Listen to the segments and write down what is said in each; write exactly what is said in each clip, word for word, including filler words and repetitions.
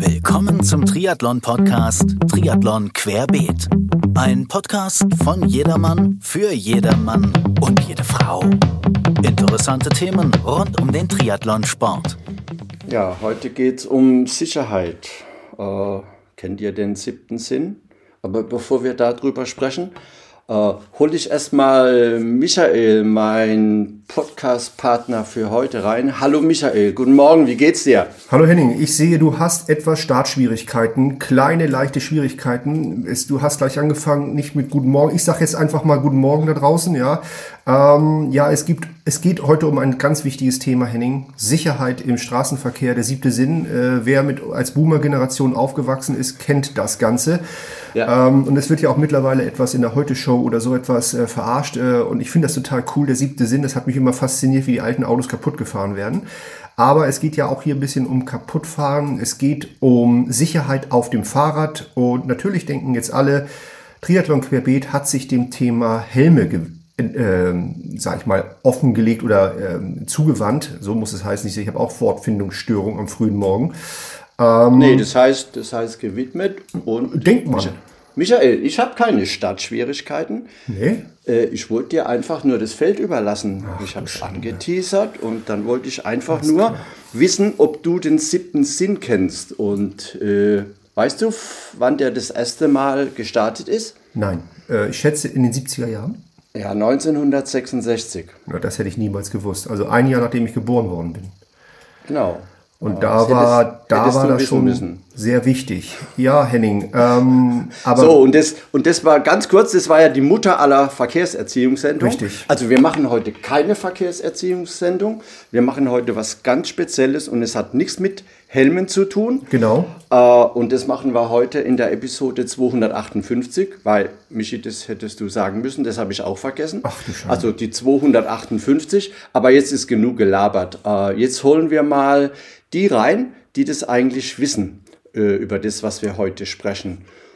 Willkommen zum Triathlon-Podcast Triathlon Querbeet. Ein Podcast von jedermann, für jedermann und jede Frau. Interessante Themen rund um den Triathlonsport. Ja, heute geht es um Sicherheit. Äh, kennt ihr den siebten Sinn? Aber bevor wir darüber sprechen, äh, hole ich erstmal Michael, mein Podcast-Partner für heute, rein. Hallo Michael, guten Morgen, wie geht's dir? Hallo Henning, ich sehe, du hast etwas Startschwierigkeiten, kleine, leichte Schwierigkeiten. Es, du hast gleich angefangen, nicht mit Guten Morgen. Ich sage jetzt einfach mal Guten Morgen da draußen, ja. Ähm, ja, es gibt, es geht heute um ein ganz wichtiges Thema, Henning. Sicherheit im Straßenverkehr, der siebte Sinn. Äh, wer mit als Boomer-Generation aufgewachsen ist, kennt das Ganze. Ja. Ähm, und es wird ja auch mittlerweile etwas in der Heute-Show oder so etwas äh, verarscht. Äh, und ich finde das total cool, der siebte Sinn. Das hat mich immer fasziniert, wie die alten Autos kaputt gefahren werden. Aber es geht ja auch hier ein bisschen um Kaputtfahren. Es geht um Sicherheit auf dem Fahrrad. Und natürlich denken jetzt alle, Triathlon Querbeet hat sich dem Thema Helme gewidmet. Äh, sag ich mal, offengelegt oder äh, zugewandt, so muss es heißen. Ich habe auch Wortfindungsstörung am frühen Morgen. Ähm, nee, das heißt, das heißt gewidmet und... Denkt man. Michael, ich habe keine Startschwierigkeiten. Nee? Äh, ich wollte dir einfach nur das Feld überlassen. Ach, ich habe es angeteasert und dann wollte ich einfach Alles nur klar. wissen, ob du den siebten Sinn kennst. Und äh, weißt du, wann der das erste Mal gestartet ist? Nein, äh, ich schätze in den siebziger Jahren. Ja, neunzehnhundertsechsundsechzig. Ja, das hätte ich niemals gewusst. Also ein Jahr, nachdem ich geboren worden bin. Genau. Und ja, da war, hättest, da hättest war das schon müssen. sehr wichtig. Ja, Henning. Ähm, aber so, und das, und das war ganz kurz, das war ja die Mutter aller Verkehrserziehungssendungen. Richtig. Also wir machen heute keine Verkehrserziehungssendung. Wir machen heute was ganz Spezielles und es hat nichts mit Helmen zu tun. Genau. Äh, und das machen wir heute in der Episode zweihundertachtundfünfzig, weil, Michi, das hättest du sagen müssen, das habe ich auch vergessen. Ach du Scheiße. Also die zweihundertachtundfünfzig, aber jetzt ist genug gelabert. Äh, jetzt holen wir mal die rein, die das eigentlich wissen, äh, über das, was wir heute sprechen.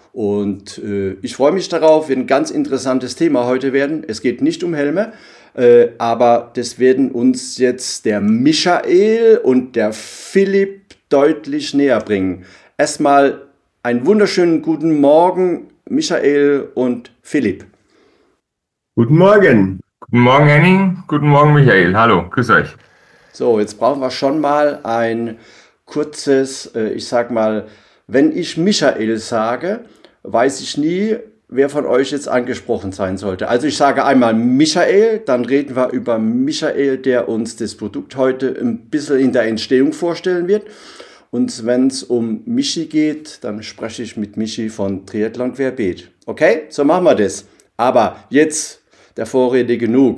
Und äh, ich freue mich darauf, wird ein ganz interessantes Thema heute werden. Es geht nicht um Helme, äh, aber das werden uns jetzt der Michael und der Philipp deutlich näher bringen. Erstmal einen wunderschönen guten Morgen, Michael und Philipp. Guten Morgen. Guten Morgen, Henning. Guten Morgen, Michael. Hallo, grüß euch. So, jetzt brauchen wir schon mal ein kurzes, äh, ich sag mal, wenn ich Michael sage, weiß ich nie, wer von euch jetzt angesprochen sein sollte. Also ich sage einmal Michael, dann reden wir über Michael, der uns das Produkt heute ein bisschen in der Entstehung vorstellen wird. Und wenn es um Michi geht, dann spreche ich mit Michi von Triathlon Querbeet. Okay, so machen wir das. Aber jetzt der Vorrede genug.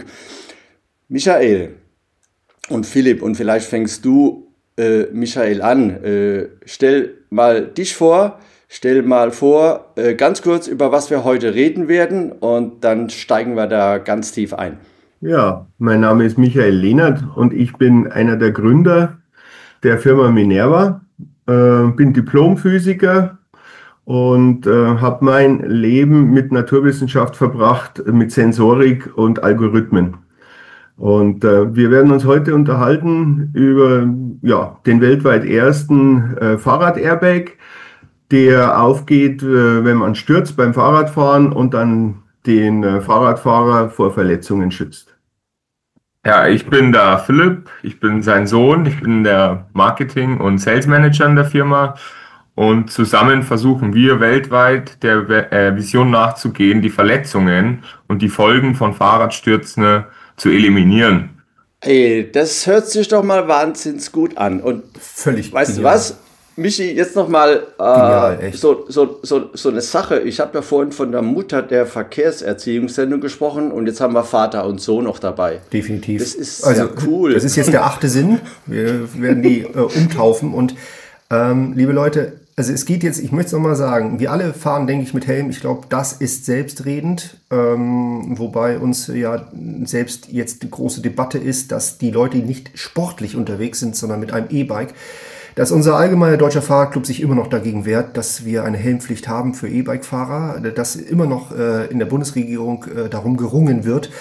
Michael und Philipp, und vielleicht fängst du, äh, Michael, an. Äh, stell mal dich vor, stell mal vor, äh, ganz kurz, über was wir heute reden werden, und dann steigen wir da ganz tief ein. Ja, mein Name ist Michael Lehnert und ich bin einer der Gründer der Firma Minerva, äh, bin Diplomphysiker und äh, habe mein Leben mit Naturwissenschaft verbracht, mit Sensorik und Algorithmen. Und äh, wir werden uns heute unterhalten über ja, den weltweit ersten äh, Fahrrad-Airbag, der aufgeht, äh, wenn man stürzt beim Fahrradfahren und dann den äh, Fahrradfahrer vor Verletzungen schützt. Ja, ich bin der Philipp, ich bin sein Sohn, ich bin der Marketing- und Sales Manager in der Firma und zusammen versuchen wir weltweit der äh, Vision nachzugehen, die Verletzungen und die Folgen von Fahrradstürzen zu eliminieren. Ey, das hört sich doch mal wahnsinnig gut an. Und völlig weißt genial. du was, Michi, jetzt nochmal äh, so, so, so, so eine Sache. Ich habe ja vorhin von der Mutter der Verkehrserziehungssendung gesprochen und jetzt haben wir Vater und Sohn noch dabei. Definitiv. Das ist also, ja cool. Das ist jetzt der achte Sinn. Wir werden die äh, umtaufen. Und ähm, liebe Leute, also es geht jetzt, ich möchte es nochmal sagen, wir alle fahren, denke ich, mit Helm. Ich glaube, das ist selbstredend. Ähm, wobei uns ja selbst jetzt die große Debatte ist, dass die Leute nicht sportlich unterwegs sind, sondern mit einem E-Bike. Dass unser allgemeiner deutscher Fahrradclub sich immer noch dagegen wehrt, dass wir eine Helmpflicht haben für E-Bike-Fahrer, dass immer noch äh, in der Bundesregierung äh, darum gerungen wird.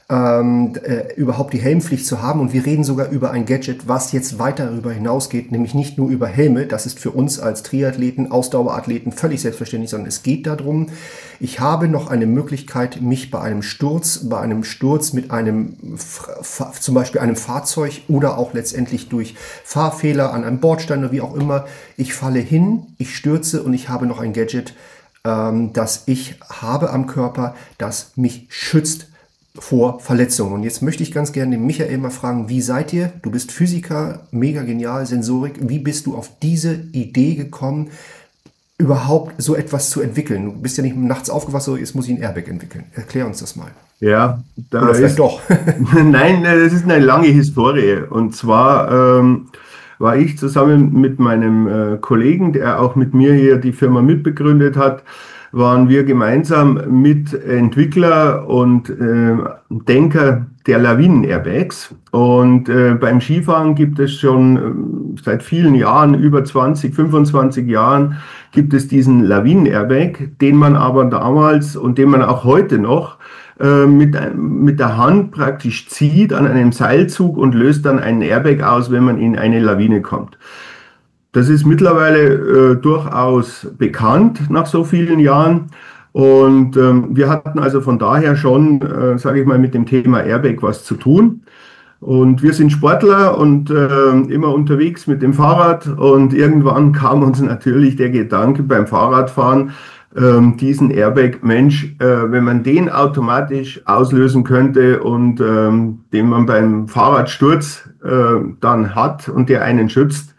ähm, äh, überhaupt die Helmpflicht zu haben. Und wir reden sogar über ein Gadget, was jetzt weiter darüber hinausgeht, nämlich nicht nur über Helme. Das ist für uns als Triathleten, Ausdauerathleten völlig selbstverständlich, sondern es geht darum, ich habe noch eine Möglichkeit, mich bei einem Sturz, bei einem Sturz mit einem, zum Beispiel einem Fahrzeug oder auch letztendlich durch Fahrfehler an einem Bordstein oder wie auch immer, ich falle hin, ich stürze und ich habe noch ein Gadget, ähm, das ich habe am Körper, das mich schützt vor Verletzungen. Und jetzt möchte ich ganz gerne den Michael mal fragen, wie seid ihr? Du bist Physiker, mega genial, Sensorik. Wie bist du auf diese Idee gekommen, überhaupt so etwas zu entwickeln? Du bist ja nicht nachts aufgewacht, so jetzt muss ich ein Airbag entwickeln. Erklär uns das mal. Ja, da Oder vielleicht ist, doch. Nein, das ist eine lange Historie. Und zwar ähm, war ich zusammen mit meinem äh, Kollegen, der auch mit mir hier die Firma mitbegründet hat, waren wir gemeinsam Mitentwickler und äh, Denker der Lawinen-Airbags. Und äh, beim Skifahren gibt es schon äh, seit vielen Jahren, über zwanzig, fünfundzwanzig Jahren, gibt es diesen Lawinen-Airbag, den man aber damals und den man auch heute noch äh, mit, mit der Hand praktisch zieht an einem Seilzug und löst dann einen Airbag aus, wenn man in eine Lawine kommt. Das ist mittlerweile äh, durchaus bekannt nach so vielen Jahren und ähm, wir hatten also von daher schon, äh, sage ich mal, mit dem Thema Airbag was zu tun. Und wir sind Sportler und äh, immer unterwegs mit dem Fahrrad und irgendwann kam uns natürlich der Gedanke beim Fahrradfahren, äh, diesen Airbag, Mensch, äh, wenn man den automatisch auslösen könnte und äh, den man beim Fahrradsturz äh, dann hat und der einen schützt.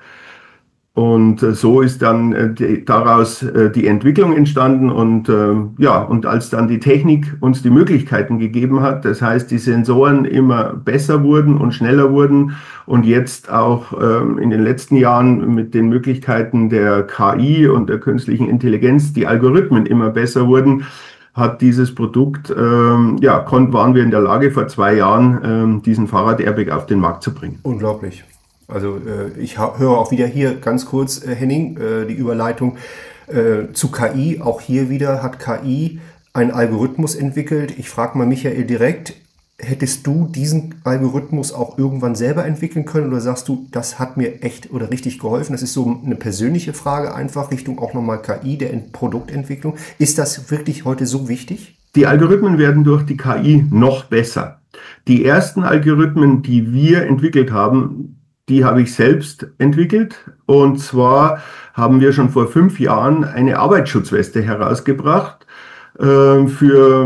Und äh, so ist dann äh, die, daraus äh, die Entwicklung entstanden und äh, ja, und als dann die Technik uns die Möglichkeiten gegeben hat, das heißt, die Sensoren immer besser wurden und schneller wurden und jetzt auch äh, in den letzten Jahren mit den Möglichkeiten der K I und der künstlichen Intelligenz die Algorithmen immer besser wurden, hat dieses Produkt, äh, ja, kon- waren wir in der Lage, vor zwei Jahren äh, diesen Fahrrad-Airbag auf den Markt zu bringen. Unglaublich. Also äh, ich ha- höre auch wieder hier ganz kurz, äh, Henning, äh, die Überleitung äh, zu K I. Auch hier wieder hat K I einen Algorithmus entwickelt. Ich frage mal Michael direkt, hättest du diesen Algorithmus auch irgendwann selber entwickeln können oder sagst du, das hat mir echt oder richtig geholfen? Das ist so eine persönliche Frage einfach Richtung auch nochmal K I, der Ent- Produktentwicklung. Ist das wirklich heute so wichtig? Die Algorithmen werden durch die K I noch besser. Die ersten Algorithmen, die wir entwickelt haben, die habe ich selbst entwickelt und zwar haben wir schon vor fünf Jahren eine Arbeitsschutzweste herausgebracht äh, für,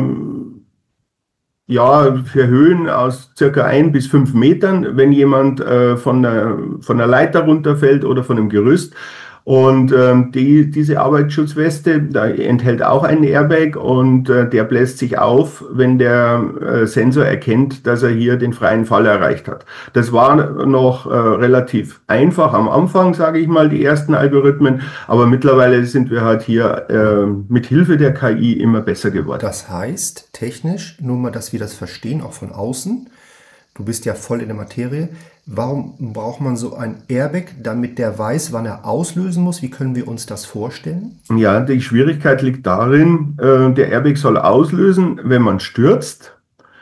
ja, für Höhen aus circa ein bis fünf Metern, wenn jemand äh, von, der, von der Leiter runterfällt oder von einem Gerüst. Und ähm, die, diese Arbeitsschutzweste, da enthält auch einen Airbag und äh, der bläst sich auf, wenn der äh, Sensor erkennt, dass er hier den freien Fall erreicht hat. Das war noch äh, relativ einfach am Anfang, sage ich mal, die ersten Algorithmen, aber mittlerweile sind wir halt hier äh, mit Hilfe der K I immer besser geworden. Das heißt, technisch, nur mal, dass wir das verstehen, auch von außen, du bist ja voll in der Materie. Warum braucht man so ein Airbag, damit der weiß, wann er auslösen muss? Wie können wir uns das vorstellen? Ja, die Schwierigkeit liegt darin, äh, der Airbag soll auslösen, wenn man stürzt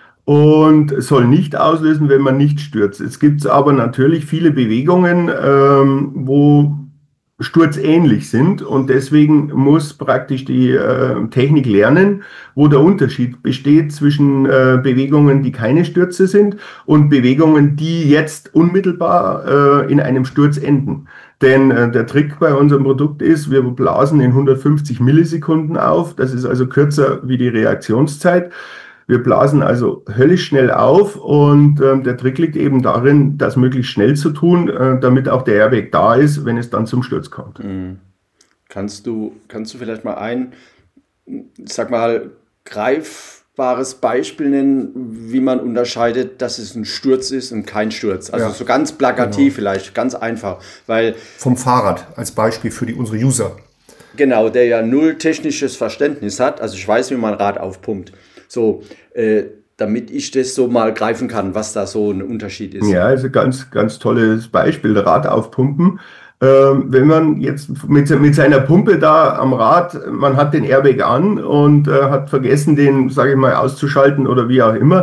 und soll nicht auslösen, wenn man nicht stürzt. Es gibt aber natürlich viele Bewegungen, ähm, wo sturzähnlich sind und deswegen muss praktisch die äh, Technik lernen, wo der Unterschied besteht zwischen äh, Bewegungen, die keine Stürze sind und Bewegungen, die jetzt unmittelbar äh, in einem Sturz enden. Denn äh, der Trick bei unserem Produkt ist, wir blasen in hundertfünfzig Millisekunden auf, das ist also kürzer wie die Reaktionszeit. Wir blasen also höllisch schnell auf und äh, der Trick liegt eben darin, das möglichst schnell zu tun, äh, damit auch der Airbag da ist, wenn es dann zum Sturz kommt. Mhm. Kannst du, kannst du vielleicht mal ein, sag mal, greifbares Beispiel nennen, wie man unterscheidet, dass es ein Sturz ist und kein Sturz? Also Ja, so ganz plakativ genau. vielleicht, ganz einfach, weil Vom Fahrrad als Beispiel für die, unsere User. genau, der ja null technisches Verständnis hat, also ich weiß, wie man Rad aufpumpt. So, äh, damit ich das so mal greifen kann, was da so ein Unterschied ist. Ja, also ganz, ganz tolles Beispiel, Rad aufpumpen. Ähm, wenn man jetzt mit, mit seiner Pumpe da am Rad, man hat den Airbag an und äh, hat vergessen, den, sage ich mal, auszuschalten oder wie auch immer,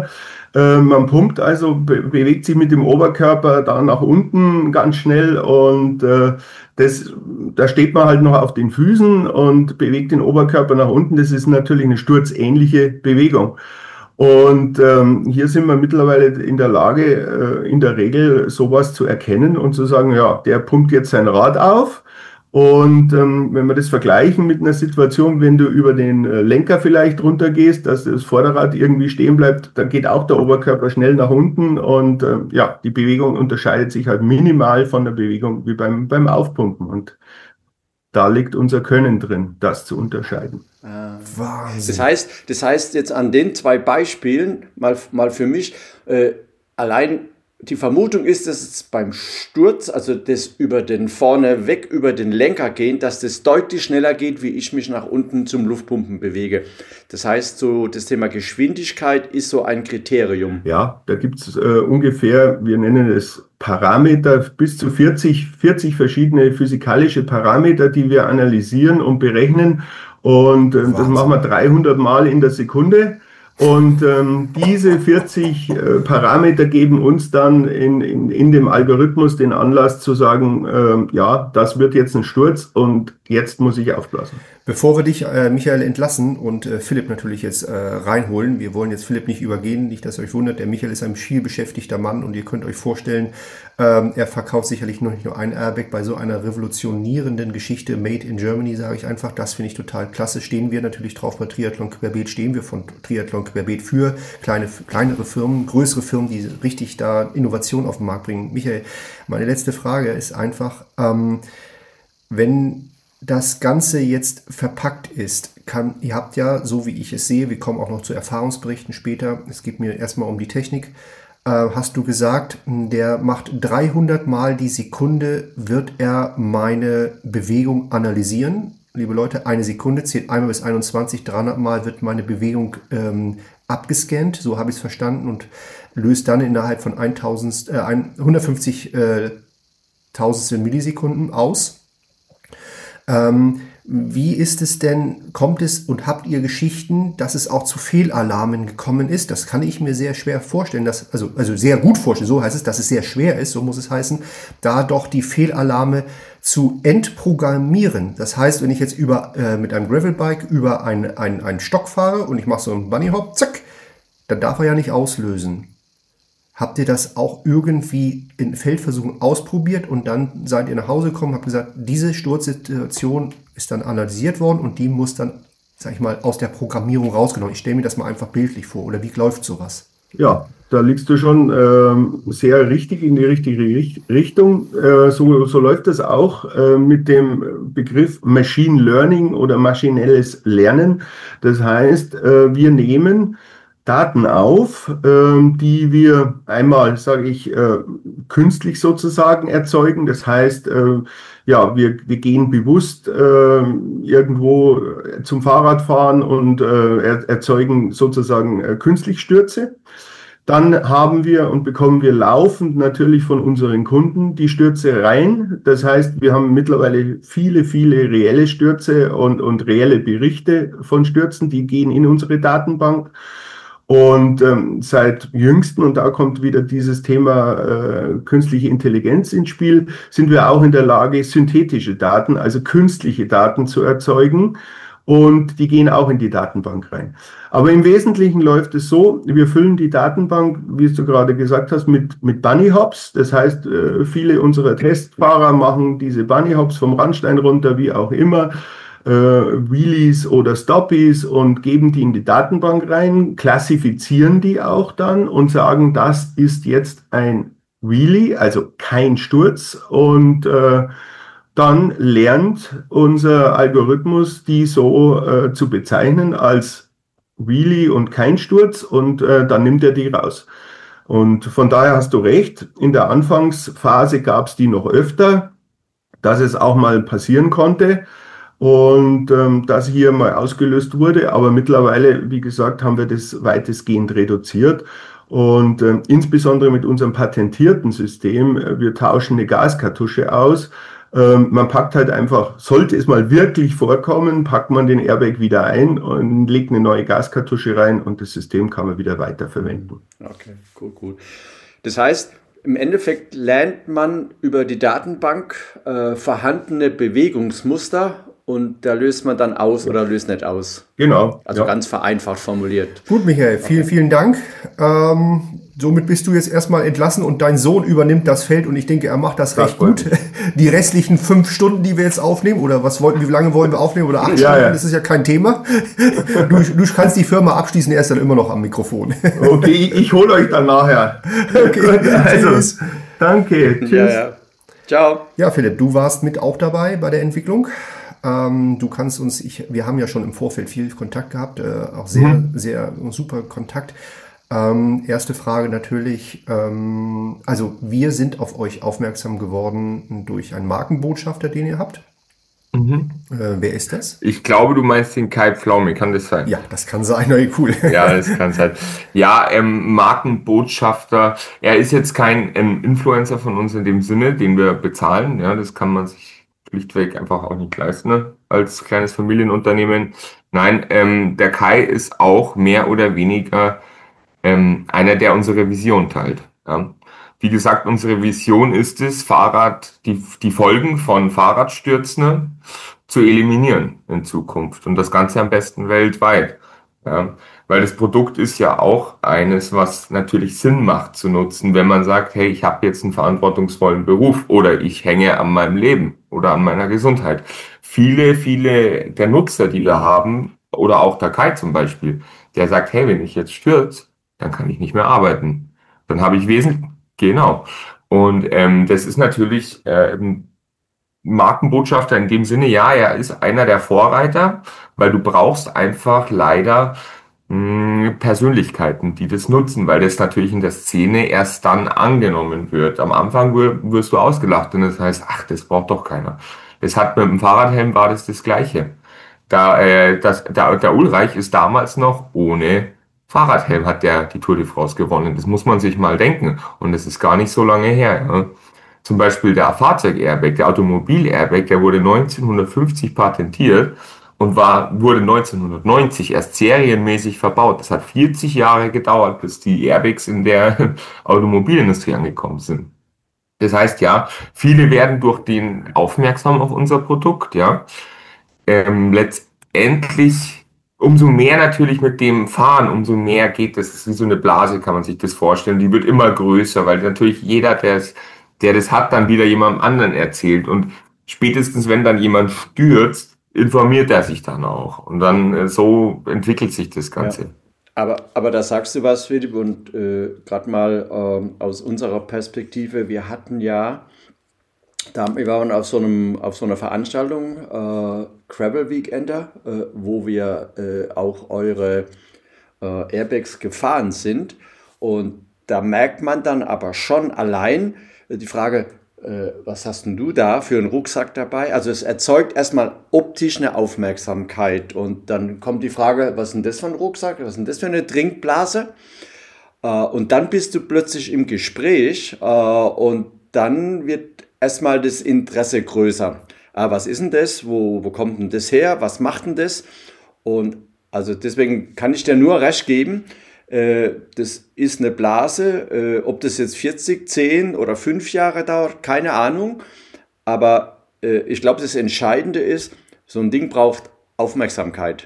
Äh, man pumpt also, be bewegt sich mit dem Oberkörper da nach unten ganz schnell und äh, das, da steht man halt noch auf den Füßen und bewegt den Oberkörper nach unten. Das ist natürlich eine sturzähnliche Bewegung. Und ähm, hier sind wir mittlerweile in der Lage, äh, in der Regel sowas zu erkennen und zu sagen, ja, der pumpt jetzt sein Rad auf. Und ähm, wenn wir das vergleichen mit einer Situation, wenn du über den äh, Lenker vielleicht runtergehst, dass das Vorderrad irgendwie stehen bleibt, dann geht auch der Oberkörper schnell nach unten und äh, ja, die Bewegung unterscheidet sich halt minimal von der Bewegung wie beim, beim Aufpumpen. Und da liegt unser Können drin, das zu unterscheiden. Wahnsinn. Das heißt, das heißt jetzt an den zwei Beispielen, mal, mal für mich, äh, allein die Vermutung ist, dass es beim Sturz, also das über den vorne weg über den Lenker gehen, dass das deutlich schneller geht, wie ich mich nach unten zum Luftpumpen bewege. Das heißt, so das Thema Geschwindigkeit ist so ein Kriterium. Ja, da gibt es äh, ungefähr, wir nennen es Parameter, bis zu vierzig, vierzig verschiedene physikalische Parameter, die wir analysieren und berechnen. Und äh, das machen wir dreihundert Mal in der Sekunde. Und ähm, diese vierzig äh, Parameter geben uns dann in, in, in dem Algorithmus den Anlass zu sagen, äh, ja, das wird jetzt ein Sturz und jetzt muss ich aufpassen. Bevor wir dich, äh, Michael, entlassen und äh, Philipp natürlich jetzt äh, reinholen, wir wollen jetzt Philipp nicht übergehen, nicht, dass ihr euch wundert, der Michael ist ein viel beschäftigter Mann und ihr könnt euch vorstellen, ähm, er verkauft sicherlich noch nicht nur ein Airbag bei so einer revolutionierenden Geschichte, Made in Germany, sage ich einfach, das finde ich total klasse, stehen wir natürlich drauf, bei Triathlon Querbeet stehen wir von Triathlon Querbeet für kleine, kleinere Firmen, größere Firmen, die richtig da Innovation auf den Markt bringen. Michael, meine letzte Frage ist einfach, ähm, wenn das Ganze jetzt verpackt ist, kann, ihr habt ja, so wie ich es sehe, wir kommen auch noch zu Erfahrungsberichten später, es geht mir erstmal um die Technik, äh, hast du gesagt, der macht dreihundert Mal die Sekunde, wird er meine Bewegung analysieren. Liebe Leute, eine Sekunde zählt einmal bis einundzwanzig, dreihundert Mal wird meine Bewegung ähm, abgescannt, so habe ich es verstanden, und löst dann innerhalb von tausend, äh, hundertfünfzig äh, Tausendstel Millisekunden aus. Ähm, wie ist es denn, kommt es und habt ihr Geschichten, dass es auch zu Fehlalarmen gekommen ist? Das kann ich mir sehr schwer vorstellen, dass, also, also sehr gut vorstellen, so heißt es, dass es sehr schwer ist, so muss es heißen, da doch die Fehlalarme zu entprogrammieren. Das heißt, wenn ich jetzt über, äh, mit einem Gravelbike über ein, ein, einen Stock fahre und ich mache so einen Bunnyhop, zack, dann darf er ja nicht auslösen. Habt ihr das auch irgendwie in Feldversuchen ausprobiert und dann seid ihr nach Hause gekommen und habt gesagt, diese Sturzsituation ist dann analysiert worden und die muss dann, sag ich mal, aus der Programmierung rausgenommen. Ich stelle mir das mal einfach bildlich vor. Oder wie läuft sowas? Ja, da liegst du schon ähm, sehr richtig in die richtige Richt- Richtung. Äh, so, so läuft das auch äh, mit dem Begriff Machine Learning oder maschinelles Lernen. Das heißt, äh, wir nehmen Daten auf, äh, die wir einmal, sage ich, äh, künstlich sozusagen erzeugen. Das heißt, äh, ja, wir, wir gehen bewusst äh, irgendwo zum Fahrradfahren und äh, er, erzeugen sozusagen äh, künstlich Stürze. Dann haben wir und bekommen wir laufend natürlich von unseren Kunden die Stürze rein. Das heißt, wir haben mittlerweile viele, viele reelle Stürze und, und reelle Berichte von Stürzen, die gehen in unsere Datenbank. Und ähm, seit jüngsten, und da kommt wieder dieses Thema äh, künstliche Intelligenz ins Spiel, sind wir auch in der Lage, synthetische Daten, also künstliche Daten zu erzeugen. Und die gehen auch in die Datenbank rein. Aber im Wesentlichen läuft es so, wir füllen die Datenbank, wie du gerade gesagt hast, mit, mit Bunnyhops. Das heißt, äh, viele unserer Testfahrer machen diese Bunnyhops vom Randstein runter, wie auch immer, äh, Wheelies oder Stoppies und geben die in die Datenbank rein, klassifizieren die auch dann und sagen, das ist jetzt ein Wheelie, also kein Sturz, und äh, dann lernt unser Algorithmus, die so äh, zu bezeichnen als Wheelie und kein Sturz, und äh, dann nimmt er die raus. Und von daher hast du recht, in der Anfangsphase gab es die noch öfter, dass es auch mal passieren konnte und ähm, dass hier mal ausgelöst wurde, aber mittlerweile, wie gesagt, haben wir das weitestgehend reduziert. Und äh, insbesondere mit unserem patentierten System, äh, wir tauschen eine Gaskartusche aus, Ähm, man packt halt einfach, sollte es mal wirklich vorkommen, packt man den Airbag wieder ein und legt eine neue Gaskartusche rein und das System kann man wieder weiterverwenden. Okay, cool, cool. Das heißt, im Endeffekt lernt man über die Datenbank äh, vorhandene Bewegungsmuster und da löst man dann aus oder löst nicht aus. Genau. Also ja. ganz vereinfacht formuliert. Gut, Michael, vielen, Okay. vielen Dank. Ähm, somit bist du jetzt erstmal entlassen und dein Sohn übernimmt das Feld und ich denke, er macht das Das recht gut. Die restlichen fünf Stunden, die wir jetzt aufnehmen, oder was wollten, wie lange wollen wir aufnehmen, oder acht Ja, Stunden, ja. das ist ja kein Thema. Du, du kannst die Firma abschließen, er ist dann immer noch am Mikrofon. Okay, ich, ich hole euch dann nachher. Okay, Gut, also, tschüss. danke. Tschüss. Ja, ja. Ciao. Ja, Philipp, du warst mit auch dabei bei der Entwicklung. Ähm, du kannst uns, ich, wir haben ja schon im Vorfeld viel Kontakt gehabt, äh, auch sehr, Mhm. sehr super Kontakt. Ähm, erste Frage natürlich, ähm, also wir sind auf euch aufmerksam geworden durch einen Markenbotschafter, den ihr habt. Mhm. Äh, wer ist das? Ich glaube, du meinst den Kai Pflaume, kann das sein? Ja, das kann sein, na, cool. Ja, das kann sein. Ja, ähm, Markenbotschafter. Er ist jetzt kein ähm, Influencer von uns in dem Sinne, den wir bezahlen. Ja, das kann man sich schlichtweg einfach auch nicht leisten, ne? Als kleines Familienunternehmen. Nein, ähm, der Kai ist auch mehr oder weniger ähm, einer, der unsere Vision teilt. Ja. Wie gesagt, unsere Vision ist es, Fahrrad, die, die Folgen von Fahrradstürzen zu eliminieren in Zukunft und das Ganze am besten weltweit. Ja. Weil das Produkt ist ja auch eines, was natürlich Sinn macht zu nutzen, wenn man sagt, hey, ich habe jetzt einen verantwortungsvollen Beruf oder ich hänge an meinem Leben oder an meiner Gesundheit. Viele, viele der Nutzer, die wir haben, oder auch der Kai zum Beispiel, der sagt, hey, wenn ich jetzt stürze, dann kann ich nicht mehr arbeiten. Dann habe ich wesentlich, genau. Und ähm, das ist natürlich ähm, Markenbotschafter in dem Sinne, ja, er ist einer der Vorreiter, weil du brauchst einfach leider mh, Persönlichkeiten, die das nutzen, weil das natürlich in der Szene erst dann angenommen wird. Am Anfang wir- wirst du ausgelacht und das heißt, ach, das braucht doch keiner. Das hat mit dem Fahrradhelm war das das Gleiche. Da, äh, das, der, der Ulreich ist damals noch ohne Fahrradhelm hat der die Tour de France gewonnen. Das muss man sich mal denken. Und das ist gar nicht so lange her. Ja. Zum Beispiel der Fahrzeug-Airbag, der Automobil-Airbag, der wurde neunzehnhundertfünfzig patentiert und war, wurde neunzehnhundertneunzig erst serienmäßig verbaut. Das hat vierzig Jahre gedauert, bis die Airbags in der Automobilindustrie angekommen sind. Das heißt, ja, viele werden durch den aufmerksam auf unser Produkt, ja. Ähm, letztendlich umso mehr natürlich mit dem Fahren, umso mehr geht das, das ist wie so eine Blase, kann man sich das vorstellen, die wird immer größer, weil natürlich jeder, der es, der das hat, dann wieder jemandem anderen erzählt und spätestens, wenn dann jemand stürzt, informiert er sich dann auch und dann äh, so entwickelt sich das Ganze. Ja. Aber, aber da sagst du was, Philipp, und äh, gerade mal ähm, aus unserer Perspektive, wir hatten ja, da, wir waren auf so, einem, auf so einer Veranstaltung, äh, Gravel Weekender, äh, wo wir äh, auch eure äh, Airbags gefahren sind. Und da merkt man dann aber schon allein äh, die Frage, äh, was hast denn du da für einen Rucksack dabei? Also es erzeugt erstmal optisch eine Aufmerksamkeit. Und dann kommt die Frage, was ist denn das für ein Rucksack? Was ist denn das für eine Trinkblase? Äh, und dann bist du plötzlich im Gespräch äh, und dann wird erstmal das Interesse größer. Ah, was ist denn das? Wo, wo kommt denn das her? Was macht denn das? Und also deswegen kann ich dir nur recht geben, äh, das ist eine Blase. Äh, ob das jetzt vierzig, zehn oder fünf Jahre dauert, keine Ahnung. Aber äh, ich glaube, das Entscheidende ist, so ein Ding braucht Aufmerksamkeit.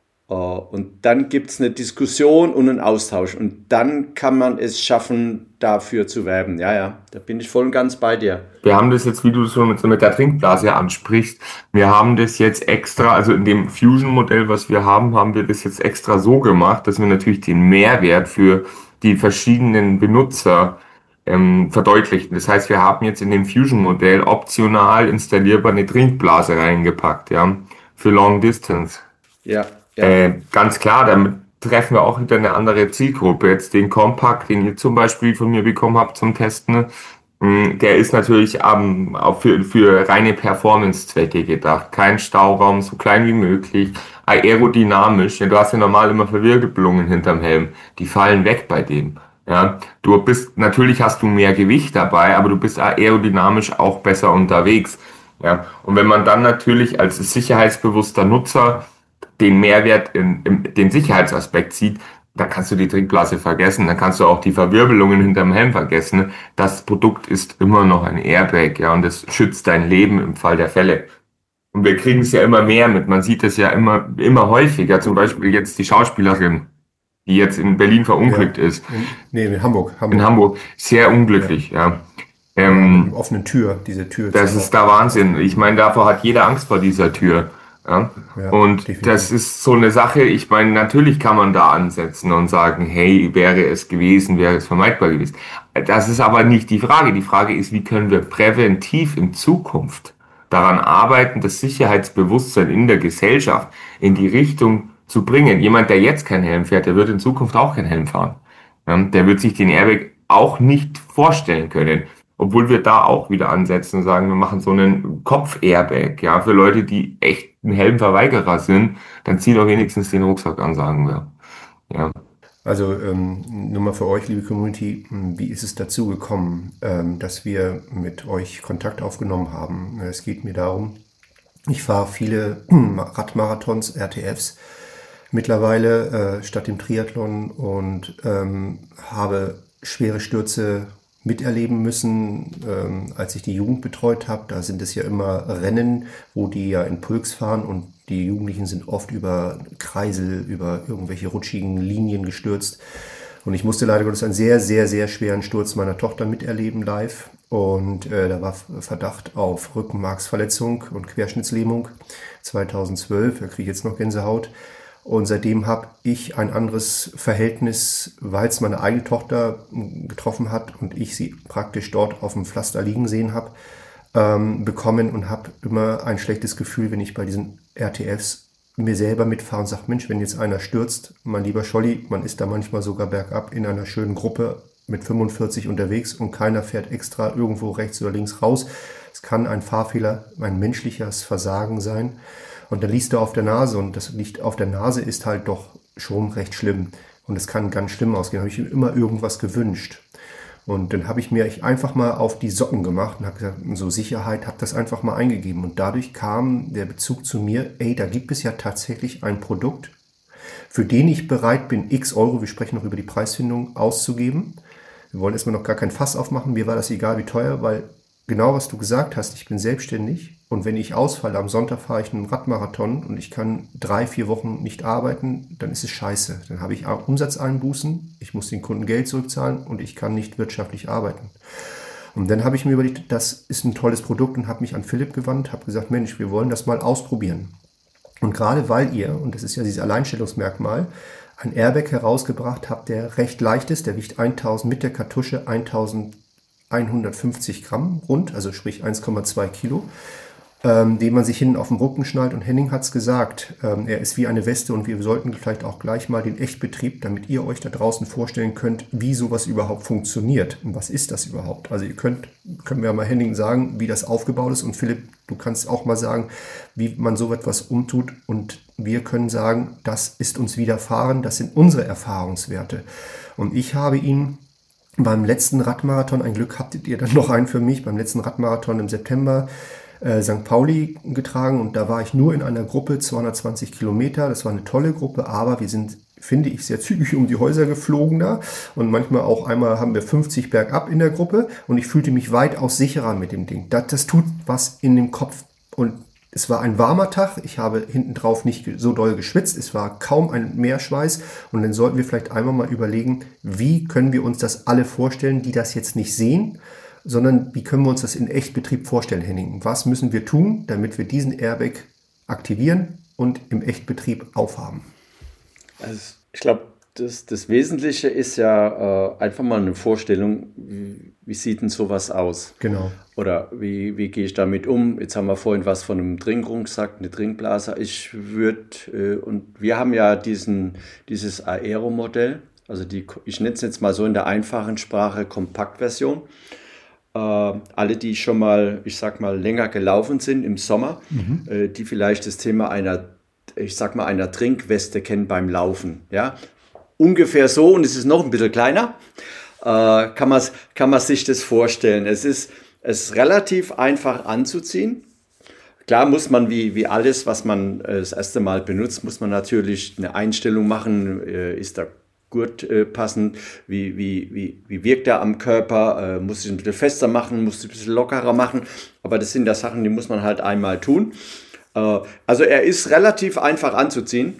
Und dann gibt es eine Diskussion und einen Austausch. Und dann kann man es schaffen, dafür zu werben. Ja, ja, da bin ich voll und ganz bei dir. Wir haben das jetzt, wie du so mit, so mit der Trinkblase ansprichst, wir haben das jetzt extra, also in dem Fusion-Modell, was wir haben, haben wir das jetzt extra so gemacht, dass wir natürlich den Mehrwert für die verschiedenen Benutzer ähm, verdeutlichen. Das heißt, wir haben jetzt in dem Fusion-Modell optional installierbar eine Trinkblase reingepackt, ja, für Long Distance. Ja. Ja. Äh, ganz klar, damit treffen wir auch wieder eine andere Zielgruppe. Jetzt den Compact, den ihr zum Beispiel von mir bekommen habt zum Testen, mh, der ist natürlich ähm, auch für, für reine Performance-Zwecke gedacht. Kein Stauraum, so klein wie möglich, aerodynamisch. Ja, du hast ja normal immer Verwirbelungen hinterm Helm. Die fallen weg bei dem. Ja, du bist, natürlich hast du mehr Gewicht dabei, aber du bist aerodynamisch auch besser unterwegs. Ja, und wenn man dann natürlich als sicherheitsbewusster Nutzer den Mehrwert in, in den Sicherheitsaspekt sieht, dann kannst du die Trinkblase vergessen, dann kannst du auch die Verwirbelungen hinterm Helm vergessen. Das Produkt ist immer noch ein Airbag, ja, und es schützt dein Leben im Fall der Fälle. Und wir kriegen es ja immer mehr mit, man sieht es ja immer, immer häufiger, zum Beispiel jetzt die Schauspielerin, die jetzt in Berlin verunglückt ja. ist. In, nee, in Hamburg, Hamburg. In Hamburg, sehr unglücklich, ja. ja. Ähm, ja, offenen Tür, diese Tür. Das ist der Wahnsinn. Ich meine, davor hat jeder Angst vor dieser Tür. Ja? Ja, und definitiv. Das ist so eine Sache, ich meine, natürlich kann man da ansetzen und sagen, hey, wäre es gewesen, wäre es vermeidbar gewesen. Das ist aber nicht die Frage. Die Frage ist, wie können wir präventiv in Zukunft daran arbeiten, das Sicherheitsbewusstsein in der Gesellschaft in die Richtung zu bringen. Jemand, der jetzt keinen Helm fährt, der wird in Zukunft auch keinen Helm fahren. Ja? Der wird sich den Airbag auch nicht vorstellen können. Obwohl wir da auch wieder ansetzen und sagen, wir machen so einen Kopf-Airbag, ja, für Leute, die echt ein Helmverweigerer sind, dann zieh doch wenigstens den Rucksack an, sagen wir. Ja. Also ähm, nur mal für euch, liebe Community, wie ist es dazu gekommen, ähm, dass wir mit euch Kontakt aufgenommen haben? Es geht mir darum, ich fahre viele Radmarathons, R T Fs mittlerweile äh, statt dem Triathlon und ähm, habe schwere Stürze miterleben müssen, ähm, als ich die Jugend betreut habe. Da sind es ja immer Rennen, wo die ja in Pulks fahren und die Jugendlichen sind oft über Kreisel, über irgendwelche rutschigen Linien gestürzt. Und ich musste leider Gottes einen sehr, sehr, sehr schweren Sturz meiner Tochter miterleben live. Und äh, da war Verdacht auf Rückenmarksverletzung und Querschnittslähmung zweitausendzwölf. Da kriege ich jetzt noch Gänsehaut. Und seitdem habe ich ein anderes Verhältnis, weil es meine eigene Tochter getroffen hat und ich sie praktisch dort auf dem Pflaster liegen sehen habe, ähm, bekommen und habe immer ein schlechtes Gefühl, wenn ich bei diesen R T Fs mir selber mitfahre und sage, Mensch, wenn jetzt einer stürzt, mein lieber Scholli, man ist da manchmal sogar bergab in einer schönen Gruppe mit fünfundvierzig unterwegs und keiner fährt extra irgendwo rechts oder links raus. Es kann ein Fahrfehler, ein menschliches Versagen sein. Und dann liegst du auf der Nase und das liegt auf der Nase ist halt doch schon recht schlimm. Und es kann ganz schlimm ausgehen. Da habe ich mir immer irgendwas gewünscht. Und dann habe ich mir einfach mal auf die Socken gemacht und habe gesagt, so Sicherheit, habe das einfach mal eingegeben. Und dadurch kam der Bezug zu mir, ey, da gibt es ja tatsächlich ein Produkt, für den ich bereit bin, x Euro, wir sprechen noch über die Preisfindung, auszugeben. Wir wollen erstmal noch gar kein Fass aufmachen. Mir war das egal, wie teuer, weil genau was du gesagt hast, ich bin selbstständig. Und wenn ich ausfalle, am Sonntag fahre ich einen Radmarathon und ich kann drei, vier Wochen nicht arbeiten, dann ist es scheiße. Dann habe ich Umsatzeinbußen, ich muss den Kunden Geld zurückzahlen und ich kann nicht wirtschaftlich arbeiten. Und dann habe ich mir überlegt, das ist ein tolles Produkt und habe mich an Philipp gewandt, habe gesagt, Mensch, wir wollen das mal ausprobieren. Und gerade weil ihr, und das ist ja dieses Alleinstellungsmerkmal, ein Airbag herausgebracht habt, der recht leicht ist, der wiegt tausend mit der Kartusche eintausendeinhundertfünfzig Gramm rund, also sprich eins Komma zwei Kilo, ähm, den man sich hinten auf den Rücken schnallt. Und Henning hat es gesagt, ähm, er ist wie eine Weste und wir sollten vielleicht auch gleich mal den Echtbetrieb, damit ihr euch da draußen vorstellen könnt, wie sowas überhaupt funktioniert. Und was ist das überhaupt? Also ihr könnt, können wir mal Henning sagen, wie das aufgebaut ist. Und Philipp, du kannst auch mal sagen, wie man so etwas umtut. Und wir können sagen, das ist uns widerfahren, das sind unsere Erfahrungswerte. Und ich habe ihn beim letzten Radmarathon, ein Glück hattet ihr dann noch einen für mich, beim letzten Radmarathon im September, Sankt Pauli getragen und da war ich nur in einer Gruppe, zweihundertzwanzig Kilometer, das war eine tolle Gruppe, aber wir sind, finde ich, sehr zügig um die Häuser geflogen da und manchmal auch einmal haben wir fünfzig bergab in der Gruppe und ich fühlte mich weitaus sicherer mit dem Ding. Das, das tut was in dem Kopf und es war ein warmer Tag, ich habe hinten drauf nicht so doll geschwitzt, es war kaum ein Meerschweiß und dann sollten wir vielleicht einmal mal überlegen, wie können wir uns das alle vorstellen, die das jetzt nicht sehen, sondern wie können wir uns das in Echtbetrieb vorstellen, Henning? Was müssen wir tun, damit wir diesen Airbag aktivieren und im Echtbetrieb aufhaben? Also ich glaube, das, das Wesentliche ist ja äh, einfach mal eine Vorstellung, wie, wie sieht denn sowas aus? Genau. Oder wie, wie gehe ich damit um? Jetzt haben wir vorhin was von einem Trinkrucksack, eine Trinkblase. Ich würde, äh, und wir haben ja diesen, dieses Aero-Modell, also die, ich nenne es jetzt mal so in der einfachen Sprache Kompaktversion. Uh, alle, die schon mal, ich sag mal, länger gelaufen sind im Sommer, mhm. äh, die vielleicht das Thema einer, ich sag mal, einer Trinkweste kennen beim Laufen. Ja? Ungefähr so, und es ist noch ein bisschen kleiner, äh, kann man kann man sich das vorstellen. Es ist, es ist relativ einfach anzuziehen. klar muss man wie, wie alles, was man äh, das erste Mal benutzt, muss man natürlich eine Einstellung machen, äh, ist da Gurt äh, passend, wie, wie, wie, wie wirkt er am Körper, äh, muss ich ein bisschen fester machen, muss ich ein bisschen lockerer machen, aber das sind ja Sachen, die muss man halt einmal tun. Äh, also er ist relativ einfach anzuziehen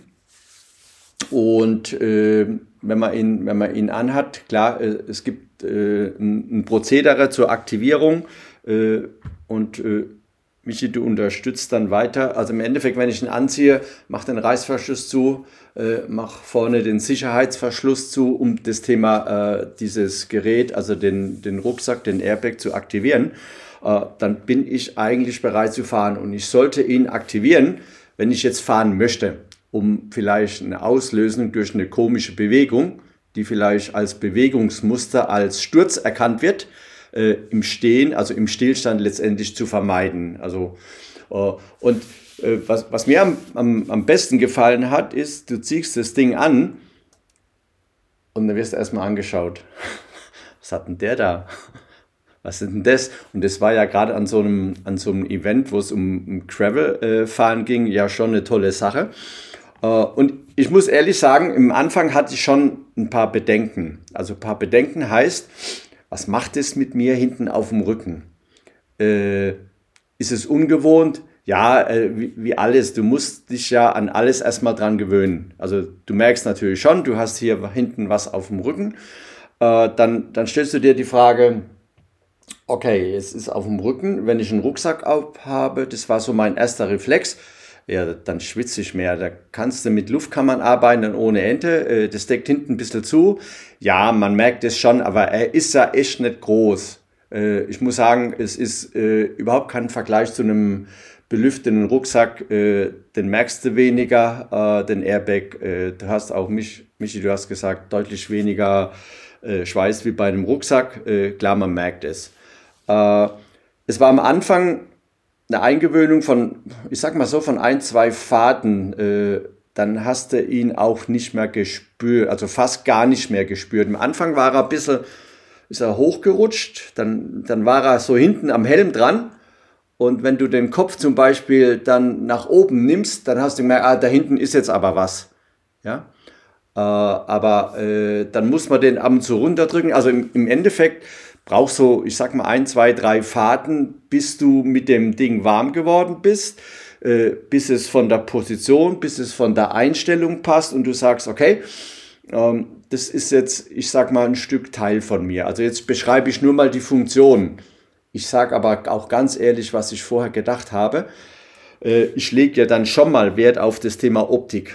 und äh, wenn man ihn, wenn man ihn anhat, klar, äh, es gibt äh, ein, ein Prozedere zur Aktivierung äh, und äh, Michi, du unterstützt dann weiter. Also im Endeffekt, wenn ich ihn anziehe, mach den Reißverschluss zu, äh, mach vorne den Sicherheitsverschluss zu, um das Thema, äh, dieses Gerät, also den, den Rucksack, den Airbag zu aktivieren. Äh, dann bin ich eigentlich bereit zu fahren und ich sollte ihn aktivieren, wenn ich jetzt fahren möchte, um vielleicht eine Auslösung durch eine komische Bewegung, die vielleicht als Bewegungsmuster, als Sturz erkannt wird, Äh, im Stehen, also im Stillstand letztendlich zu vermeiden. Also, äh, und äh, was, was mir am, am, am besten gefallen hat, ist, du ziehst das Ding an und dann wirst du erstmal angeschaut. Was hat denn der da? Was ist denn das? Und das war ja gerade an so einem, an so einem Event, wo es um, um Gravel-Fahren äh, ging, ja schon eine tolle Sache. Äh, und ich muss ehrlich sagen, im Anfang hatte ich schon ein paar Bedenken. Also ein paar Bedenken heißt, was macht es mit mir hinten auf dem Rücken? Äh, ist es ungewohnt? Ja, äh, wie, wie alles. Du musst dich ja an alles erstmal dran gewöhnen. Also du merkst natürlich schon, du hast hier hinten was auf dem Rücken. Äh, dann, dann stellst du dir die Frage, okay, es ist auf dem Rücken. Wenn ich einen Rucksack aufhabe, das war so mein erster Reflex, ja, dann schwitze ich mehr. Da kannst du mit Luftkammern arbeiten, dann ohne Ente. Das deckt hinten ein bisschen zu. Ja, man merkt es schon, aber er ist ja echt nicht groß. Ich muss sagen, es ist überhaupt kein Vergleich zu einem belüfteten Rucksack. Den merkst du weniger, den Airbag. Du hast auch, mich, Michi, du hast gesagt, deutlich weniger Schweiß wie bei einem Rucksack. Klar, man merkt es. Es war am Anfang eine Eingewöhnung von, ich sag mal so, von ein, zwei Fahrten, äh, dann hast du ihn auch nicht mehr gespürt, also fast gar nicht mehr gespürt. Am Anfang war er ein bisschen, ist er hochgerutscht, dann, dann war er so hinten am Helm dran und wenn du den Kopf zum Beispiel dann nach oben nimmst, dann hast du gemerkt, ah, da hinten ist jetzt aber was. Ja? Äh, aber äh, dann muss man den ab und zu runterdrücken, also im, im Endeffekt brauchst du, ich sag mal, ein, zwei, drei Fahrten, bis du mit dem Ding warm geworden bist, äh, bis es von der Position, bis es von der Einstellung passt und du sagst, okay, ähm, das ist jetzt, ich sag mal, ein Stück Teil von mir. Also jetzt beschreibe ich nur mal die Funktion. Ich sage aber auch ganz ehrlich, was ich vorher gedacht habe. Äh, ich lege ja dann schon mal Wert auf das Thema Optik.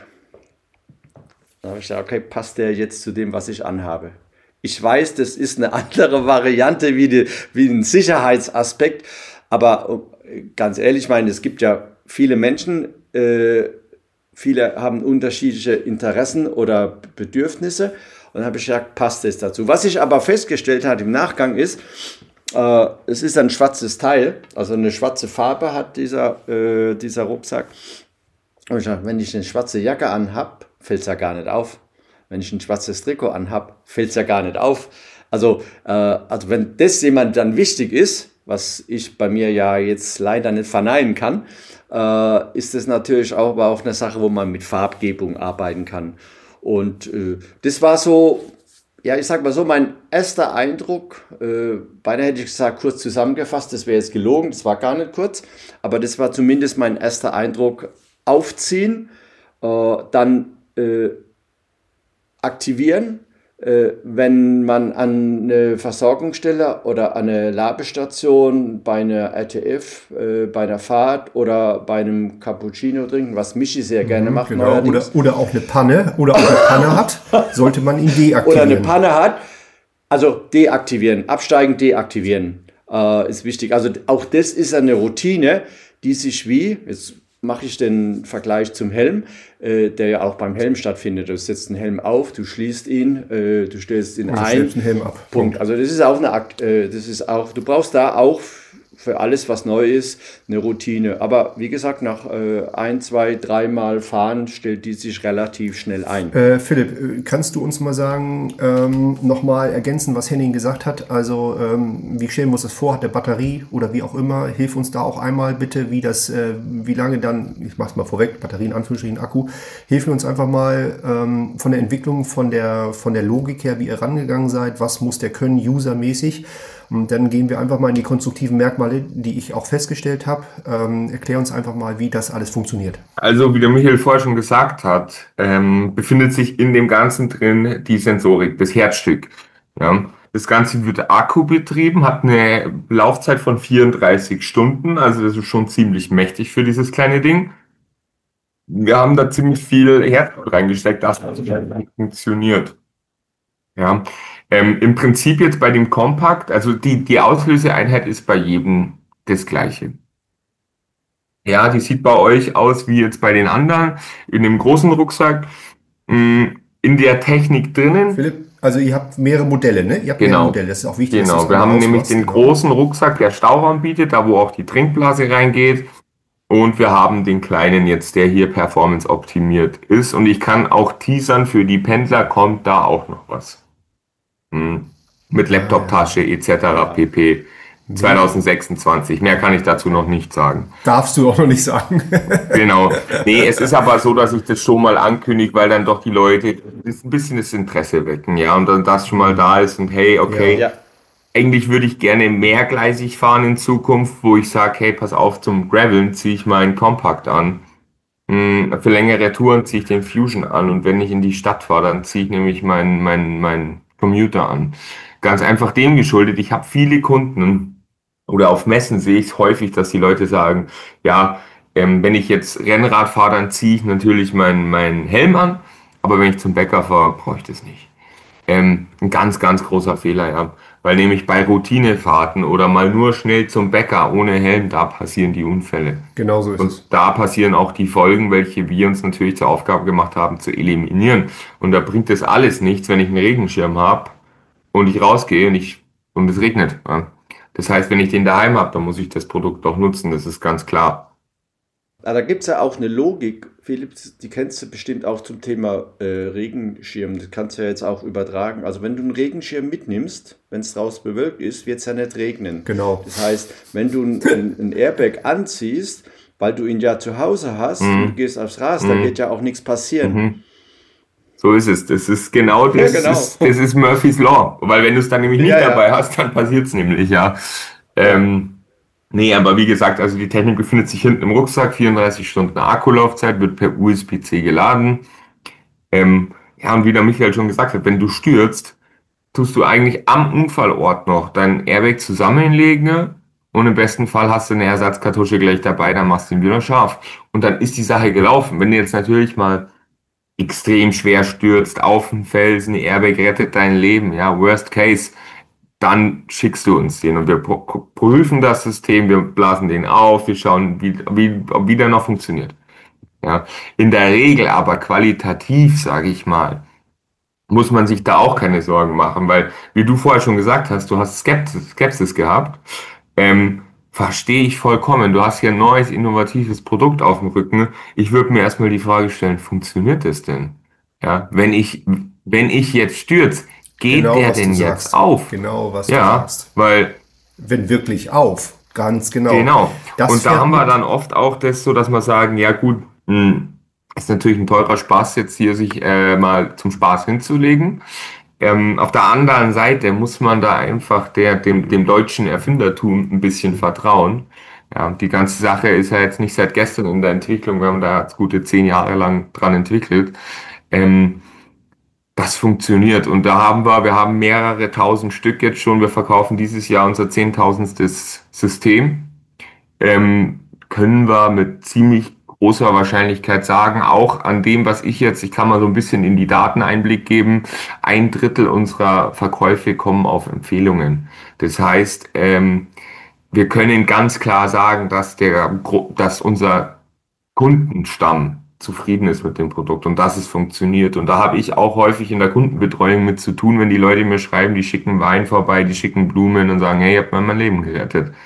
Da habe ich gesagt, okay, passt der jetzt zu dem, was ich anhabe? Ich weiß, das ist eine andere Variante wie, die, wie ein Sicherheitsaspekt, aber ganz ehrlich, ich meine, es gibt ja viele Menschen, äh, viele haben unterschiedliche Interessen oder Bedürfnisse und dann habe ich gesagt, passt das dazu. Was ich aber festgestellt habe im Nachgang ist, äh, es ist ein schwarzes Teil, also eine schwarze Farbe hat dieser, äh, dieser Rucksack. Und ich dachte, wenn ich eine schwarze Jacke anhab, fällt es ja gar nicht auf. Wenn ich ein schwarzes Trikot anhab, fällt es ja gar nicht auf. Also, äh, also wenn das jemand dann wichtig ist, was ich bei mir ja jetzt leider nicht verneinen kann, äh, ist das natürlich auch, aber auch eine Sache, wo man mit Farbgebung arbeiten kann. Und äh, das war so, ja, ich sag mal so, mein erster Eindruck, äh, beinahe hätte ich gesagt, kurz zusammengefasst, das wäre jetzt gelogen, das war gar nicht kurz, aber das war zumindest mein erster Eindruck, aufziehen, äh, dann äh, aktivieren, äh, wenn man an eine Versorgungsstelle oder an eine Labestation bei einer R T F, äh, bei einer Fahrt oder bei einem Cappuccino trinken, was Michi sehr gerne macht. Genau, oder, oder auch eine Panne, oder auch eine Panne hat, sollte man ihn deaktivieren. Oder eine Panne hat, also deaktivieren, absteigen, deaktivieren, äh, ist wichtig. Also auch das ist eine Routine, die sich wie, jetzt mache ich den Vergleich zum Helm, äh, der ja auch beim Helm stattfindet. Du setzt einen Helm auf, du schließt ihn, äh, du stellst ihn und ein. Den Helm ab. Punkt. Also das ist auch eine Akt, äh, das ist auch, du brauchst da auch für alles, was neu ist, eine Routine. Aber wie gesagt, nach äh, ein, zwei, dreimal Fahren stellt die sich relativ schnell ein. Äh, Philipp, kannst du uns mal sagen, ähm, nochmal ergänzen, was Henning gesagt hat? Also ähm, wie stellen wir uns das vor? Hat der Batterie oder wie auch immer? Hilf uns da auch einmal bitte, wie das, äh, wie lange dann, ich mach's mal vorweg, Batterie in Anführungsstrichen, Akku. Hilf mir uns einfach mal ähm, von der Entwicklung, von der, von der Logik her, wie ihr rangegangen seid. Was muss der können, usermäßig? Und dann gehen wir einfach mal in die konstruktiven Merkmale, die ich auch festgestellt habe. Ähm, erklär uns einfach mal, wie das alles funktioniert. Also, wie der Michael vorher schon gesagt hat, ähm, befindet sich in dem Ganzen drin die Sensorik, das Herzstück. Ja. Das Ganze wird akkubetrieben, hat eine Laufzeit von vierunddreißig Stunden, also das ist schon ziemlich mächtig für dieses kleine Ding. Wir haben da ziemlich viel Herzblut reingesteckt, dass das funktioniert. Ja. Ähm, im Prinzip jetzt bei dem Compact, also die, die Auslöseeinheit ist bei jedem das gleiche. Ja, die sieht bei euch aus wie jetzt bei den anderen, in dem großen Rucksack, mh, in der Technik drinnen. Philipp, also ihr habt mehrere Modelle, ne? Ihr habt Genau. mehrere Modelle, das ist auch wichtig. dass Genau, das wir einmal haben nämlich ausmachst. den Genau. großen Rucksack, der Stauraum bietet, da wo auch die Trinkblase reingeht. Und wir haben den kleinen jetzt, der hier performance optimiert ist. Und ich kann auch teasern, für die Pendler kommt da auch noch was. Hm. Mit Laptoptasche et cetera pp. zwanzig sechsundzwanzig. Mehr kann ich dazu noch nicht sagen. Darfst du auch noch nicht sagen. Genau. Nee, es ist aber so, dass ich das schon mal ankündige, weil dann doch die Leute das ein bisschen das Interesse wecken, ja. Und dann das schon mal da ist und hey, okay, Ja. eigentlich würde ich gerne mehrgleisig fahren in Zukunft, wo ich sage, hey, pass auf, zum Graveln ziehe ich meinen Compact an. Hm, Für längere Touren ziehe ich den Fusion an und wenn ich in die Stadt fahre, dann ziehe ich nämlich meinen meinen meinen Commuter an. Ganz einfach dem geschuldet, ich habe viele Kunden oder auf Messen sehe ich es häufig, dass die Leute sagen, ja, ähm, wenn ich jetzt Rennrad fahre, dann ziehe ich natürlich meinen meinen Helm an, aber wenn ich zum Bäcker fahre, brauche ich das nicht. Ähm, ein ganz, ganz großer Fehler, ja. Weil nämlich bei Routinefahrten oder mal nur schnell zum Bäcker ohne Helm, da passieren die Unfälle. Genau so ist es. Und da passieren auch die Folgen, welche wir uns natürlich zur Aufgabe gemacht haben, zu eliminieren. Und da bringt es alles nichts, wenn ich einen Regenschirm habe und ich rausgehe und ich und es regnet. Ja. Das heißt, wenn ich den daheim habe, dann muss ich das Produkt auch nutzen, das ist ganz klar. Aber da gibt es ja auch eine Logik, Philipp, die kennst du bestimmt auch zum Thema äh, Regenschirm. Das kannst du ja jetzt auch übertragen. Also wenn du einen Regenschirm mitnimmst, wenn es draußen bewölkt ist, wird es ja nicht regnen. Genau. Das heißt, wenn du ein, ein Airbag anziehst, weil du ihn ja zu Hause hast Mhm. und gehst aufs Rasen, dann wird ja auch nichts passieren. Mhm. So ist es. Das ist genau das, Ja, genau. Ist, das ist Murphy's Law. Weil wenn du es dann nämlich nicht Ja, ja. dabei hast, dann passiert es nämlich, ja. Ähm, nee, aber wie gesagt, also die Technik befindet sich hinten im Rucksack, vierunddreißig Stunden Akkulaufzeit, wird per U S B C geladen. Ähm, ja, und wie der Michael schon gesagt hat, wenn du stürzt, tust du eigentlich am Unfallort noch dein Airbag zusammenlegen und im besten Fall hast du eine Ersatzkartusche gleich dabei, dann machst du ihn wieder scharf. Und dann ist die Sache gelaufen. Wenn du jetzt natürlich mal extrem schwer stürzt, auf den Felsen, die Airbag rettet dein Leben, ja, worst case, dann schickst du uns den und wir pro- prüfen das System, wir blasen den auf, wir schauen, wie, wie, ob wie der noch funktioniert. Ja, in der Regel aber qualitativ, sage ich mal, muss man sich da auch keine Sorgen machen, weil, wie du vorher schon gesagt hast, du hast Skepsis, Skepsis gehabt, ähm, verstehe ich vollkommen. Du hast hier ein neues, innovatives Produkt auf dem Rücken. Ich würde mir erstmal die Frage stellen, funktioniert das denn? Ja, wenn ich, wenn ich jetzt stürze, geht Genau, der was du denn sagst. jetzt auf? Genau, was du Ja, sagst. weil, Wenn wirklich auf. Ganz genau. genau. Das Und da fährt haben wir mit. dann oft auch das so, dass wir sagen, ja gut, mh, ist natürlich ein teurer Spaß, jetzt hier sich äh, mal zum Spaß hinzulegen. Ähm, auf der anderen Seite muss man da einfach der, dem, dem deutschen Erfindertum ein bisschen vertrauen. Ja, die ganze Sache ist ja jetzt nicht seit gestern in der Entwicklung, wir haben da jetzt gute zehn Jahre lang dran entwickelt. Ähm, das funktioniert und da haben wir, wir haben mehrere tausend Stück jetzt schon, wir verkaufen dieses Jahr unser zehntausendstes System. Ähm, können wir mit ziemlich großer Wahrscheinlichkeit sagen, auch an dem, was ich jetzt, ich kann mal so ein bisschen in die Daten Einblick geben, ein Drittel unserer Verkäufe kommen auf Empfehlungen. Das heißt, ähm, wir können ganz klar sagen, dass der, Gro- dass unser Kundenstamm zufrieden ist mit dem Produkt und dass es funktioniert. Und da habe ich auch häufig in der Kundenbetreuung mit zu tun, wenn die Leute mir schreiben, die schicken Wein vorbei, die schicken Blumen und sagen, hey, ihr habt mir mein Leben gerettet.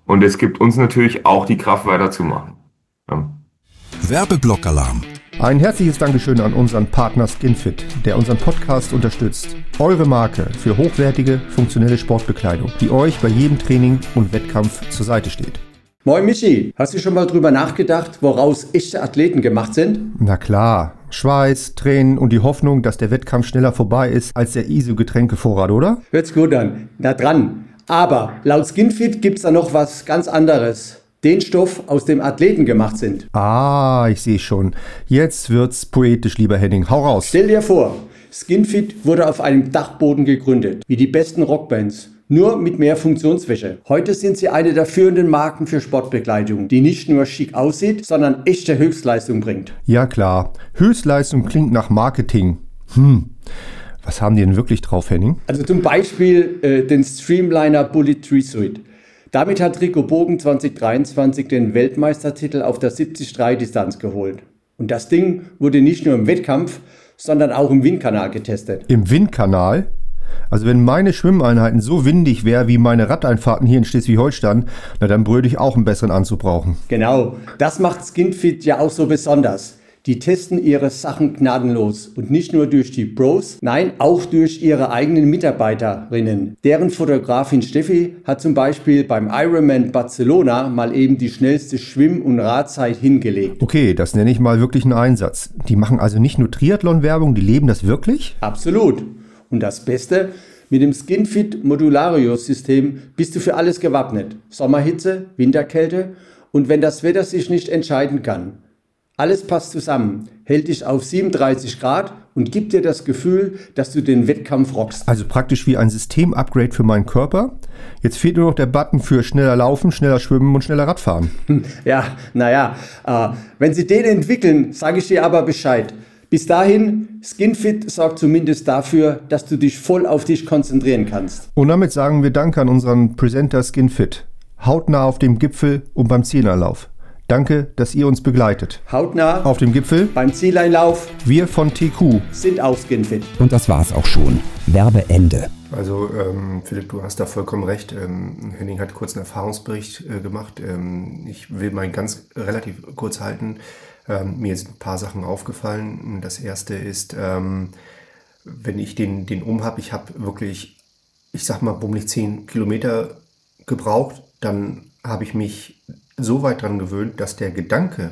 Und es gibt uns natürlich auch die Kraft weiterzumachen. Ja. Werbeblock-Alarm. Ein herzliches Dankeschön an unseren Partner Skinfit, der unseren Podcast unterstützt. Eure Marke für hochwertige, funktionelle Sportbekleidung, die euch bei jedem Training und Wettkampf zur Seite steht. Moin Michi, hast du schon mal drüber nachgedacht, woraus echte Athleten gemacht sind? Na klar, Schweiß, Tränen und die Hoffnung, dass der Wettkampf schneller vorbei ist als der I S O-Getränkevorrat, oder? Hört's gut an, na dran. Aber laut Skinfit gibt's da noch was ganz anderes. Den Stoff, aus dem Athleten gemacht sind. Ah, ich sehe schon. Jetzt wird's poetisch, lieber Henning. Hau raus. Stell dir vor, Skinfit wurde auf einem Dachboden gegründet, wie die besten Rockbands. Nur mit mehr Funktionsfläche. Heute sind sie eine der führenden Marken für Sportbekleidung, die nicht nur schick aussieht, sondern echte Höchstleistung bringt. Ja klar, Höchstleistung klingt nach Marketing. Hm, was haben die denn wirklich drauf, Henning? Also zum Beispiel äh, den Streamliner Bullet Tree Suite. Damit hat Rico Bogen zwanzig dreiundzwanzig den Weltmeistertitel auf der siebzig Komma drei Distanz geholt. Und das Ding wurde nicht nur im Wettkampf, sondern auch im Windkanal getestet. Im Windkanal? Also wenn meine Schwimmeinheiten so windig wären wie meine Radeinfahrten hier in Schleswig-Holstein, na dann würde ich auch einen besseren Anzug brauchen. Genau, das macht Skinfit ja auch so besonders. Die testen ihre Sachen gnadenlos und nicht nur durch die Pros, nein, auch durch ihre eigenen Mitarbeiterinnen. Deren Fotografin Steffi hat zum Beispiel beim Ironman Barcelona mal eben die schnellste Schwimm- und Radzeit hingelegt. Okay, das nenne ich mal wirklich einen Einsatz. Die machen also nicht nur Triathlon-Werbung, die leben das wirklich? Absolut. Und das Beste, mit dem Skinfit Modularius-System bist du für alles gewappnet. Sommerhitze, Winterkälte und wenn das Wetter sich nicht entscheiden kann. Alles passt zusammen, hält dich auf siebenunddreißig Grad und gibt dir das Gefühl, dass du den Wettkampf rockst. Also praktisch wie ein System-Upgrade für meinen Körper. Jetzt fehlt nur noch der Button für schneller laufen, schneller schwimmen und schneller Radfahren. Ja, naja, äh, wenn sie den entwickeln, sage ich dir aber Bescheid. Bis dahin, Skinfit sorgt zumindest dafür, dass du dich voll auf dich konzentrieren kannst. Und damit sagen wir Danke an unseren Presenter Skinfit. Hautnah auf dem Gipfel und beim Zieleinlauf. Danke, dass ihr uns begleitet. Hautnah auf dem Gipfel, beim Zieleinlauf. Wir von T Q sind auch Skinfit. Und das war's auch schon. Werbeende. Also ähm, Philipp, du hast da vollkommen recht. Ähm, Henning hat kurz einen Erfahrungsbericht äh, gemacht. Ähm, ich will mal ganz relativ kurz halten. Ähm, mir sind ein paar Sachen aufgefallen. Das erste ist, ähm, wenn ich den, den um habe, ich habe wirklich, ich sag mal, bummelig zehn Kilometer gebraucht, dann habe ich mich so weit dran gewöhnt, dass der Gedanke,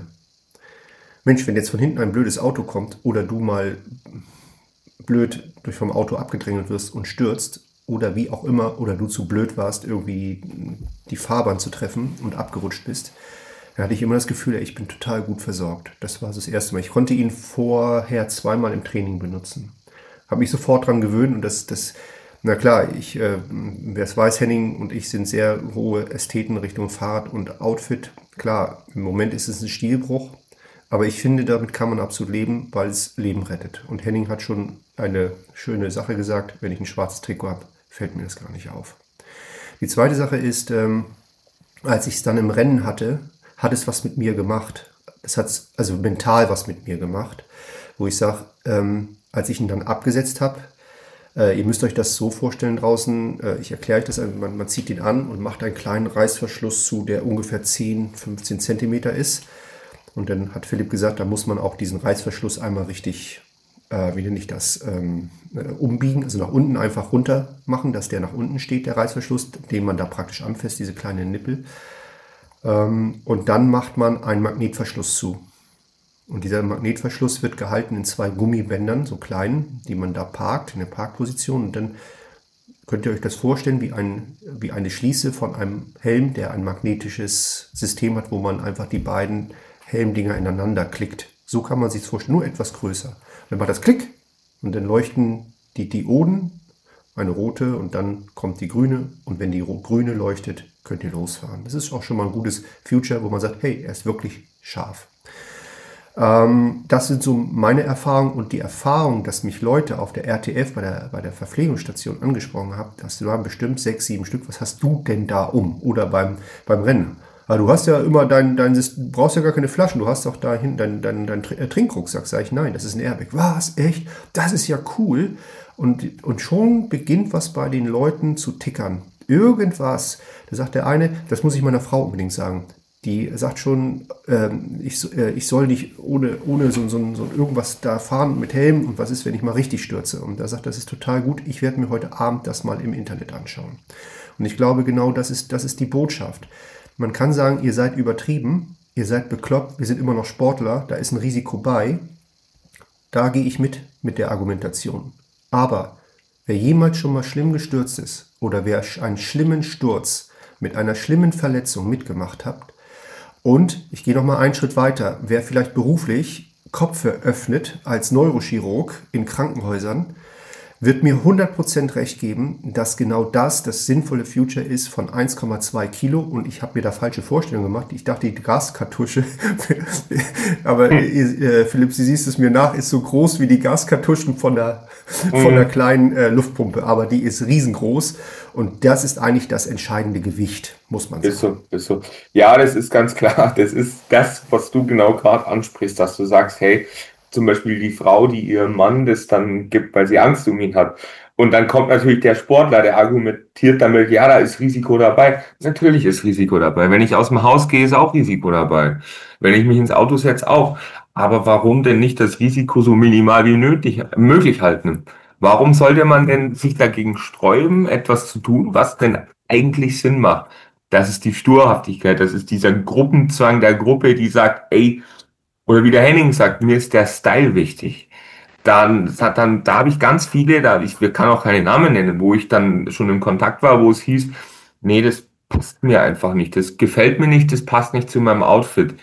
Mensch, wenn jetzt von hinten ein blödes Auto kommt oder du mal blöd durch vom Auto abgedrängelt wirst und stürzt oder wie auch immer, oder du zu blöd warst, irgendwie die Fahrbahn zu treffen und abgerutscht bist, dann hatte ich immer das Gefühl, ich bin total gut versorgt. Das war das erste Mal. Ich konnte ihn vorher zweimal im Training benutzen. Habe mich sofort dran gewöhnt und das, das na klar, ich, äh, wer es weiß, Henning und ich sind sehr hohe Ästheten Richtung Fahrrad und Outfit. Klar, im Moment ist es ein Stilbruch, aber ich finde, damit kann man absolut leben, weil es Leben rettet. Und Henning hat schon eine schöne Sache gesagt, wenn ich ein schwarzes Trikot habe, fällt mir das gar nicht auf. Die zweite Sache ist, ähm, als ich es dann im Rennen hatte, hat es was mit mir gemacht. Es hat also mental was mit mir gemacht, wo ich sage, ähm, als ich ihn dann abgesetzt habe, Äh, ihr müsst euch das so vorstellen draußen, äh, ich erkläre euch das, man, man zieht ihn an und macht einen kleinen Reißverschluss zu, der ungefähr zehn, fünfzehn Zentimeter ist. Und dann hat Philipp gesagt, da muss man auch diesen Reißverschluss einmal richtig, äh, wie nenne ich das, ähm, äh, umbiegen, also nach unten einfach runter machen, dass der nach unten steht, der Reißverschluss, den man da praktisch anfasst, diese kleinen Nippel. Ähm, und dann macht man einen Magnetverschluss zu. Und dieser Magnetverschluss wird gehalten in zwei Gummibändern, so kleinen, die man da parkt, in der Parkposition. Und dann könnt ihr euch das vorstellen wie, ein, wie eine Schließe von einem Helm, der ein magnetisches System hat, wo man einfach die beiden Helmdinger ineinander klickt. So kann man sich das vorstellen, nur etwas größer. Dann macht das Klick und dann leuchten die Dioden, eine rote und dann kommt die grüne. Und wenn die grüne leuchtet, könnt ihr losfahren. Das ist auch schon mal ein gutes Future, wo man sagt, hey, er ist wirklich scharf. Das sind so meine Erfahrungen und die Erfahrung, dass mich Leute auf der R T F bei der, bei der Verpflegungsstation angesprochen haben, dass du da bestimmt sechs, sieben Stück, was hast du denn da um? Oder beim, beim Rennen. Also du hast ja immer dein, dein, du brauchst ja gar keine Flaschen, du hast doch da hinten deinen dein, dein Trinkrucksack. Sag ich, nein, das ist ein Airbag. Was? Echt? Das ist ja cool. Und, und schon beginnt was bei den Leuten zu tickern. irgendwas. Da sagt der eine, das muss ich meiner Frau unbedingt sagen. Die sagt schon, ähm, ich, äh, ich soll nicht ohne, ohne so, so, so irgendwas da fahren mit Helm und was ist, wenn ich mal richtig stürze. Und da sagt, das ist total gut, ich werde mir heute Abend das mal im Internet anschauen. Und ich glaube, genau das ist, das ist die Botschaft. Man kann sagen, ihr seid übertrieben, ihr seid bekloppt, wir sind immer noch Sportler, da ist ein Risiko bei. Da gehe ich mit, mit der Argumentation. Aber wer jemals schon mal schlimm gestürzt ist oder wer einen schlimmen Sturz mit einer schlimmen Verletzung mitgemacht hat, und ich gehe noch mal einen Schritt weiter, wer vielleicht beruflich Köpfe öffnet als Neurochirurg in Krankenhäusern, wird mir hundert Prozent recht geben, dass genau das das sinnvolle Future ist von eins Komma zwei Kilo. Und ich habe mir da falsche Vorstellungen gemacht. Ich dachte, die Gaskartusche, aber äh, Philipp, Sie siehst es mir nach, ist so groß wie die Gaskartuschen von der, von der kleinen äh, Luftpumpe. Aber die ist riesengroß. Und das ist eigentlich das entscheidende Gewicht, muss man sagen. Ist so, ist so. Ja, das ist ganz klar. Das ist das, was du genau gerade ansprichst, dass du sagst, hey, zum Beispiel die Frau, die ihrem Mann das dann gibt, weil sie Angst um ihn hat. Und dann kommt natürlich der Sportler, der argumentiert damit, ja, da ist Risiko dabei. Natürlich ist Risiko dabei. Wenn ich aus dem Haus gehe, ist auch Risiko dabei. Wenn ich mich ins Auto setze, auch. Aber warum denn nicht das Risiko so minimal wie nötig, möglich halten? Warum sollte man denn sich dagegen sträuben, etwas zu tun, was denn eigentlich Sinn macht? Das ist die Sturhaftigkeit, das ist dieser Gruppenzwang der Gruppe, die sagt, ey, oder wie der Henning sagt, mir ist der Style wichtig. Dann, dann, da habe ich ganz viele, da ich, wir kann auch keine Namen nennen, wo ich dann schon im Kontakt war, wo es hieß, nee, das passt mir einfach nicht, das gefällt mir nicht, das passt nicht zu meinem Outfit.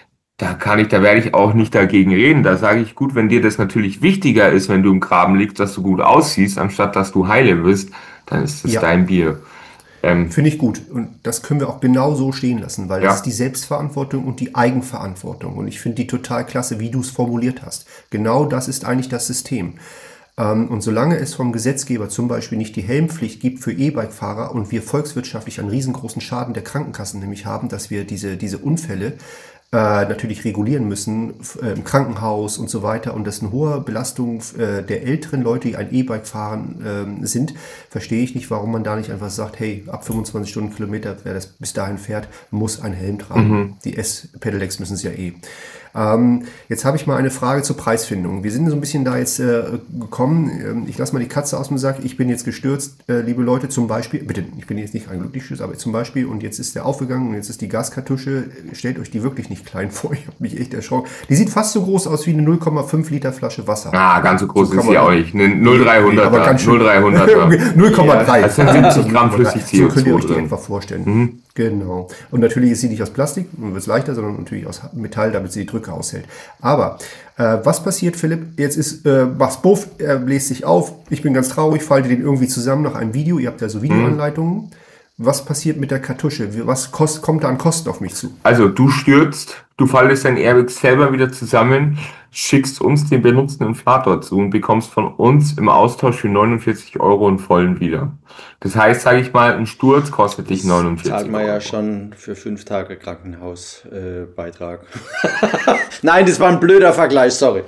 Da kann ich, da werde ich auch nicht dagegen reden. Da sage ich, gut, wenn dir das natürlich wichtiger ist, wenn du im Graben liegst, dass du gut aussiehst, anstatt dass du heile wirst, dann ist das Ja. dein Bier. Ähm, Finde ich gut. Und das können wir auch genau so stehen lassen, weil Ja. das ist die Selbstverantwortung und die Eigenverantwortung. Und ich finde die total klasse, wie du es formuliert hast. Genau das ist eigentlich das System. Ähm, und solange es vom Gesetzgeber zum Beispiel nicht die Helmpflicht gibt für E-Bike-Fahrer und wir volkswirtschaftlich einen riesengroßen Schaden der Krankenkassen nämlich haben, dass wir diese, diese Unfälle äh, natürlich regulieren müssen äh, im Krankenhaus und so weiter und das eine hohe Belastung äh, der älteren Leute, die ein E-Bike fahren, äh, sind, verstehe ich nicht, warum man da nicht einfach sagt, hey, ab fünfundzwanzig Stundenkilometer, wer das bis dahin fährt, muss einen Helm tragen. Mhm. Die S-Pedelecs müssen es ja eh. Ähm, jetzt habe ich mal eine Frage zur Preisfindung. Wir sind so ein bisschen da jetzt äh, gekommen. Ähm, ich lasse mal die Katze aus dem Sack. Ich bin jetzt gestürzt, äh, liebe Leute, zum Beispiel, bitte, ich bin jetzt nicht ein glücklich gestürzt, aber zum Beispiel, und jetzt ist der aufgegangen und jetzt ist die Gaskartusche, stellt euch die wirklich nicht klein vor, ich habe mich echt erschrocken. Die sieht fast so groß aus wie eine null Komma fünf Liter Flasche Wasser. ah, ganz so groß So ist sie auch nicht. Eine null Komma dreihunderter. aber ganz schön. null Komma dreihunderter. null Komma drei. Das sind siebzig Gramm flüssig C O zwei So könnt ihr euch die drin. etwa vorstellen. Mhm. Genau. Und natürlich ist sie nicht aus Plastik, dann wird es leichter, sondern natürlich aus Metall, damit sie die Drücke aushält. Aber äh, was passiert, Philipp? Jetzt ist äh, Bachs Buff, er bläst sich auf. Ich bin ganz traurig, falte den irgendwie zusammen nach einem Video. Ihr habt ja so Videoanleitungen. Mhm. Was passiert mit der Kartusche? Was kost, kommt da an Kosten auf mich zu? Also du stürzt, du faltest dein Airbag selber wieder zusammen, schickst uns den benutzten Inflator zu und bekommst von uns im Austausch für neunundvierzig Euro einen vollen wieder. Das heißt, sage ich mal, ein Sturz kostet dich neunundvierzig Euro. Zahlt man ja schon für fünf Tage Krankenhausbeitrag. Äh, Nein, das war ein blöder Vergleich, sorry.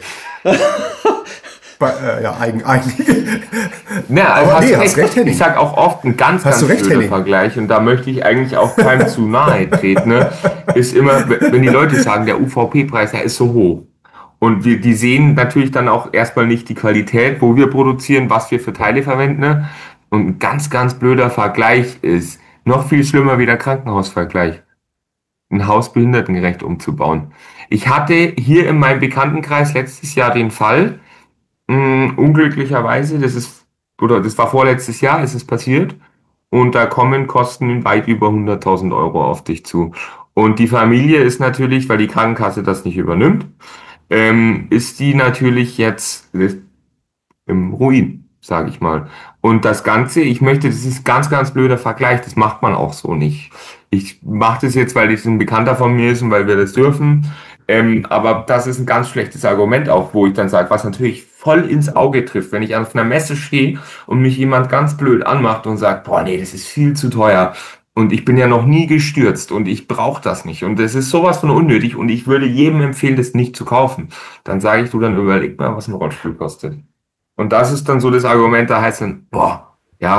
Bei, äh, ja, eigen, eigen. Ja, also Aber hast nee, recht. hast recht, Henning. Ich sage auch oft ein ganz, Hast ganz du recht, blöder Henning. Vergleich und da möchte ich eigentlich auch keinem zu nahe treten. Ne? Ist immer, wenn die Leute sagen, der U V P-Preis, der ist so hoch. Und wir, die sehen natürlich dann auch erstmal nicht die Qualität, wo wir produzieren, was wir für Teile verwenden. Ne? Und ein ganz, ganz blöder Vergleich ist noch viel schlimmer wie der Krankenhausvergleich. Ein Haus behindertengerecht umzubauen. Ich hatte hier in meinem Bekanntenkreis letztes Jahr den Fall, mh, unglücklicherweise, das ist, oder das war vorletztes Jahr, ist es passiert, und da kommen Kosten weit über hunderttausend Euro auf dich zu. Und die Familie ist natürlich, weil die Krankenkasse das nicht übernimmt, ähm, ist die natürlich jetzt im Ruin, sage ich mal. Und das Ganze, ich möchte, das ist ein ganz, ganz blöder Vergleich, das macht man auch so nicht. Ich mache das jetzt, weil das ein Bekannter von mir ist und weil wir das dürfen. Ähm, aber das ist ein ganz schlechtes Argument auch, wo ich dann sage, was natürlich voll ins Auge trifft, wenn ich auf einer Messe stehe und mich jemand ganz blöd anmacht und sagt, boah, nee, das ist viel zu teuer. Und ich bin ja noch nie gestürzt und ich brauche das nicht. Und das ist sowas von unnötig und ich würde jedem empfehlen, das nicht zu kaufen. Dann sage ich, du, dann überleg mal, was ein Rollstuhl kostet. Und das ist dann so das Argument, da heißt dann, boah, ja,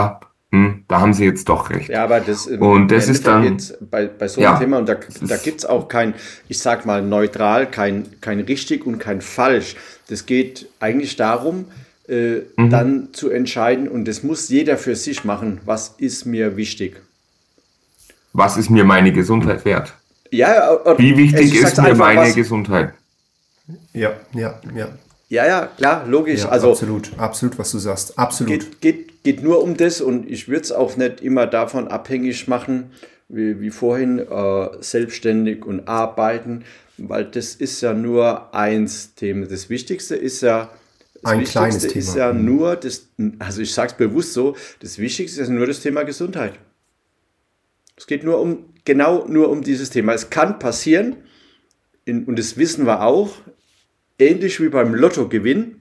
hm, da haben Sie jetzt doch recht. Ja, aber das, und das ist dann jetzt bei, bei so einem ja, Thema, und da, da gibt es auch kein, ich sag mal neutral, kein, kein richtig und kein falsch. Das geht eigentlich darum, äh, mhm. dann zu entscheiden, und das muss jeder für sich machen, was ist mir wichtig. Was ist mir meine Gesundheit wert? Ja, und wie wichtig ist mir einfach, meine was, Gesundheit? Ja, ja, ja. Ja, ja, klar, logisch. Ja, also absolut, absolut, was du sagst. Absolut. Geht, geht, geht nur um das, und ich würde es auch nicht immer davon abhängig machen, wie, wie vorhin, äh, selbstständig und arbeiten, weil das ist ja nur eins Thema. Das Wichtigste ist ja, das ein Wichtigste kleines ist Thema. ja nur, das, also ich sage es bewusst so, das Wichtigste ist nur das Thema Gesundheit. Es geht nur um, genau nur um dieses Thema. Es kann passieren, in, und das wissen wir auch, ähnlich wie beim Lottogewinn,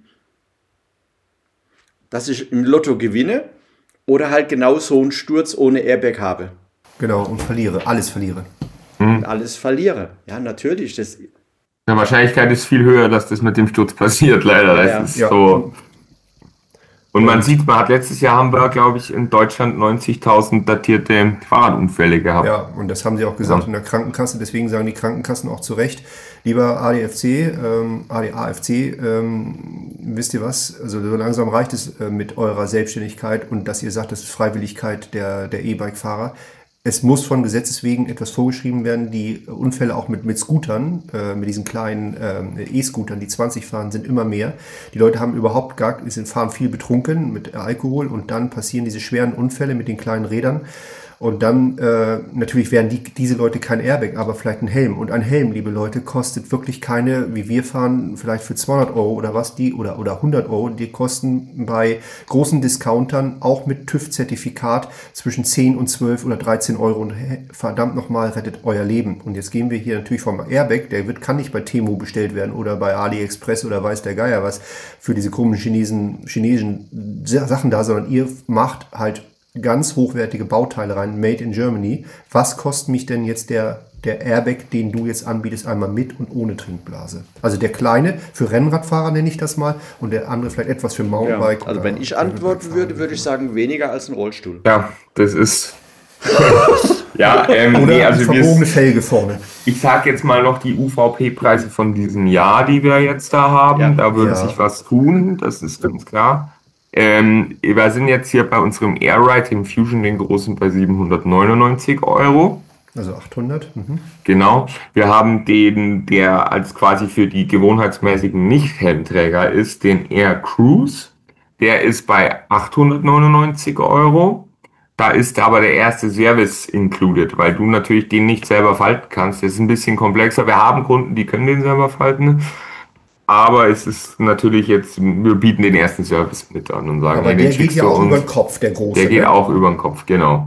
dass ich im Lotto gewinne oder halt genau so einen Sturz ohne Airbag habe. Genau, und verliere, alles verliere. Hm. Und alles verliere. Ja, natürlich. Das Die Wahrscheinlichkeit ist viel höher, dass das mit dem Sturz passiert, leider. Das ja. ist Ja. so. Und man sieht, man hat letztes Jahr haben wir, glaube ich, in Deutschland neunzigtausend datierte Fahrradunfälle gehabt. Ja, und das haben sie auch gesagt Ja. in der Krankenkasse. Deswegen sagen die Krankenkassen auch zu Recht, lieber A D F C, ähm, A D A F C, ähm, wisst ihr was? Also so langsam reicht es äh, mit eurer Selbstständigkeit, und dass ihr sagt, das ist Freiwilligkeit der, der E-Bike-Fahrer. Es muss von Gesetzes wegen etwas vorgeschrieben werden. Die Unfälle auch mit, mit Scootern, äh, mit diesen kleinen äh, E-Scootern, die zwanzig fahren, sind immer mehr. Die Leute haben überhaupt gar, sind, fahren viel betrunken mit Alkohol, und dann passieren diese schweren Unfälle mit den kleinen Rädern. Und dann, äh, natürlich werden die, diese Leute kein Airbag, aber vielleicht ein Helm. Und ein Helm, liebe Leute, kostet wirklich keine, wie wir fahren, vielleicht für zweihundert Euro oder was, die, oder, oder hundert Euro. Die kosten bei großen Discountern, auch mit TÜV-Zertifikat, zwischen zehn und zwölf oder dreizehn Euro. Und verdammt nochmal, rettet euer Leben. Und jetzt gehen wir hier natürlich vom Airbag, der wird, kann nicht bei Temu bestellt werden oder bei AliExpress oder weiß der Geier was für diese komischen Chinesen, chinesischen Sachen da, sondern ihr macht halt ganz hochwertige Bauteile rein, made in Germany. Was kostet mich denn jetzt der, der Airbag, den du jetzt anbietest, einmal mit und ohne Trinkblase? Also der kleine, für Rennradfahrer nenne ich das mal, und der andere vielleicht etwas für Mountainbike. ja. Also wenn ich antworten würde, würde ich sagen, weniger als ein Rollstuhl. Ja, das ist... ja, ähm, Oder nee, also verbogene wir, Felge vorne. ich sage jetzt mal noch die U V P-Preise von diesem Jahr, die wir jetzt da haben. Ja. Da würde Ja. sich was tun, das ist ganz klar. Ähm, wir sind jetzt hier bei unserem Airride, dem Fusion, den großen, bei siebenhundertneunundneunzig Euro. Also achthundert. Mhm. Genau. Wir haben den, der als quasi für die gewohnheitsmäßigen Nicht-Helmträger ist, den Air Cruise. Der ist bei achthundertneunundneunzig Euro. Da ist aber der erste Service included, weil du natürlich den nicht selber falten kannst. Das ist ein bisschen komplexer. Wir haben Kunden, die können den selber falten. Aber es ist natürlich jetzt, wir bieten den ersten Service mit an und sagen, Aber hey, der den geht schickst ja du auch uns. über den Kopf, der große. Der geht ne? auch über den Kopf, genau.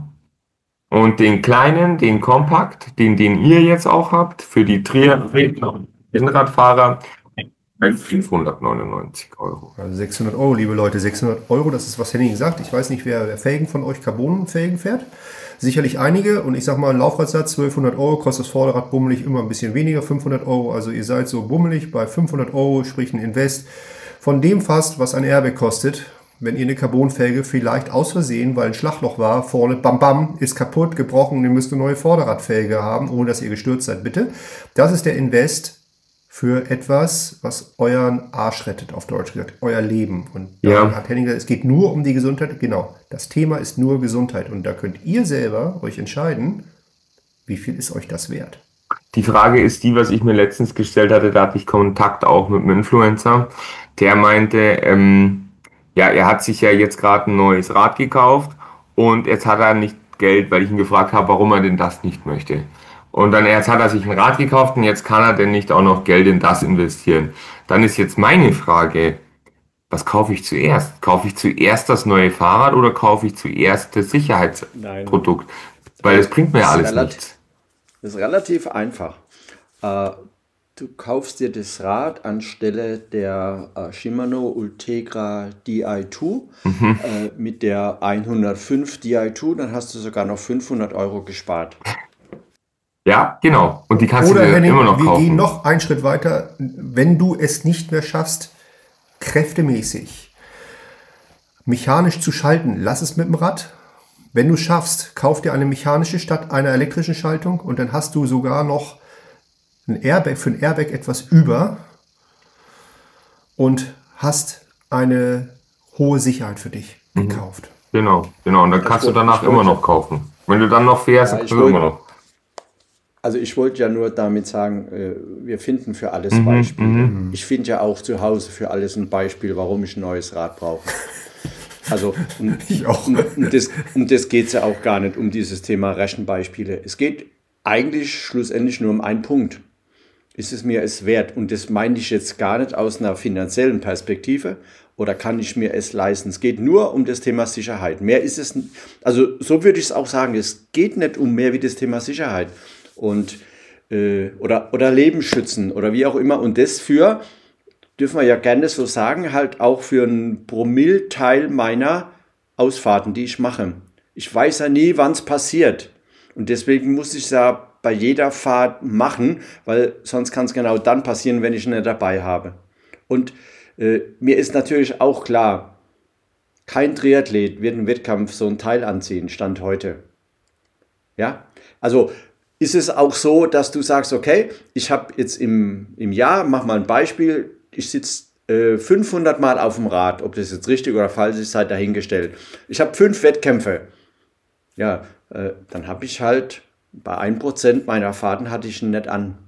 Und den kleinen, den Compact, den, den ihr jetzt auch habt, für die Triathleten und Rennradfahrer, bei fünfhundertneunundneunzig Euro. Also sechshundert Euro, liebe Leute, sechshundert Euro, das ist, was Henning sagt. Ich weiß nicht, wer, wer Felgen von euch Carbonfelgen fährt. Sicherlich einige, und ich sag mal, Laufradsatz zwölfhundert Euro, kostet das Vorderrad bummelig immer ein bisschen weniger, fünfhundert Euro. Also ihr seid so bummelig bei fünfhundert Euro, sprich ein Invest von dem fast, was ein Airbag kostet. Wenn ihr eine Carbonfelge vielleicht aus Versehen, weil ein Schlagloch war, vorne, bam bam, ist kaputt, gebrochen, ihr müsst eine neue Vorderradfelge haben, ohne dass ihr gestürzt seid, bitte. Das ist der Invest für etwas, was euren Arsch rettet, auf Deutsch gesagt, euer Leben. Und da Ja. hat Henning gesagt, es geht nur um die Gesundheit. Genau, das Thema ist nur Gesundheit. Und da könnt ihr selber euch entscheiden, wie viel ist euch das wert. Die Frage ist die, was ich mir letztens gestellt hatte, da hatte ich Kontakt auch mit einem Influencer, der meinte, ähm, ja, er hat sich ja jetzt gerade ein neues Rad gekauft und jetzt hat er nicht Geld, weil ich ihn gefragt habe, warum er denn das nicht möchte. Und dann jetzt hat er sich ein Rad gekauft und jetzt kann er denn nicht auch noch Geld in das investieren. Dann ist jetzt meine Frage, was kaufe ich zuerst? Kaufe ich zuerst das neue Fahrrad oder kaufe ich zuerst das Sicherheitsprodukt? Weil das bringt mir ja Das ist alles relativ- nichts. Das ist relativ einfach. Äh, du kaufst dir das Rad anstelle der äh, Shimano Ultegra D I zwei Mhm. äh, mit der hundertfünf D I zwei, dann hast du sogar noch fünfhundert Euro gespart. Ja, genau. Und die kannst Oder du dir Henning, immer noch wir kaufen. gehen noch einen Schritt weiter. Wenn du es nicht mehr schaffst, kräftemäßig, mechanisch zu schalten, lass es mit dem Rad. wenn du schaffst, kauf dir eine mechanische statt einer elektrischen Schaltung und dann hast du sogar noch ein Airbag, für ein Airbag etwas über und hast eine hohe Sicherheit für dich Mhm. gekauft. Genau, genau. Und dann Ich kannst du wollte- danach ich immer wollte- noch kaufen. Wenn du dann noch fährst, Ja, dann ich kannst du immer wollte- noch. Also ich wollte ja nur damit sagen, äh, wir finden für alles Mhm, Beispiele. mhm. Ich finde ja auch zu Hause für alles ein Beispiel, warum ich ein neues Rad brauche. Also um, Ich auch. um, um das, um das geht es ja auch gar nicht, um dieses Thema Rechenbeispiele. Es geht eigentlich schlussendlich nur um einen Punkt. Ist es mir es wert? Und das meine ich jetzt gar nicht aus einer finanziellen Perspektive oder kann ich mir es leisten. Es geht nur um das Thema Sicherheit. Mehr ist es, n- also so würde ich es auch sagen, es geht nicht um mehr wie das Thema Sicherheit und äh, oder, oder Leben schützen oder wie auch immer. Und das für, dürfen wir ja gerne so sagen, halt auch für einen Promilleteil meiner Ausfahrten, die ich mache. Ich weiß ja nie, wann es passiert. Und deswegen muss ich es ja bei jeder Fahrt machen, weil sonst kann es genau dann passieren, wenn ich ihn nicht dabei habe. Und äh, mir ist natürlich auch klar, kein Triathlet wird im Wettkampf so ein Teil anziehen, Stand heute. Ja, also ist es auch so, dass du sagst, okay, ich habe jetzt im, im Jahr, mach mal ein Beispiel, ich sitze äh, fünfhundert Mal auf dem Rad, ob das jetzt richtig oder falsch ist, sei dahingestellt. Ich habe fünf Wettkämpfe. Ja, äh, dann habe ich halt, bei ein Prozent meiner Fahrten hatte ich ihn nicht an.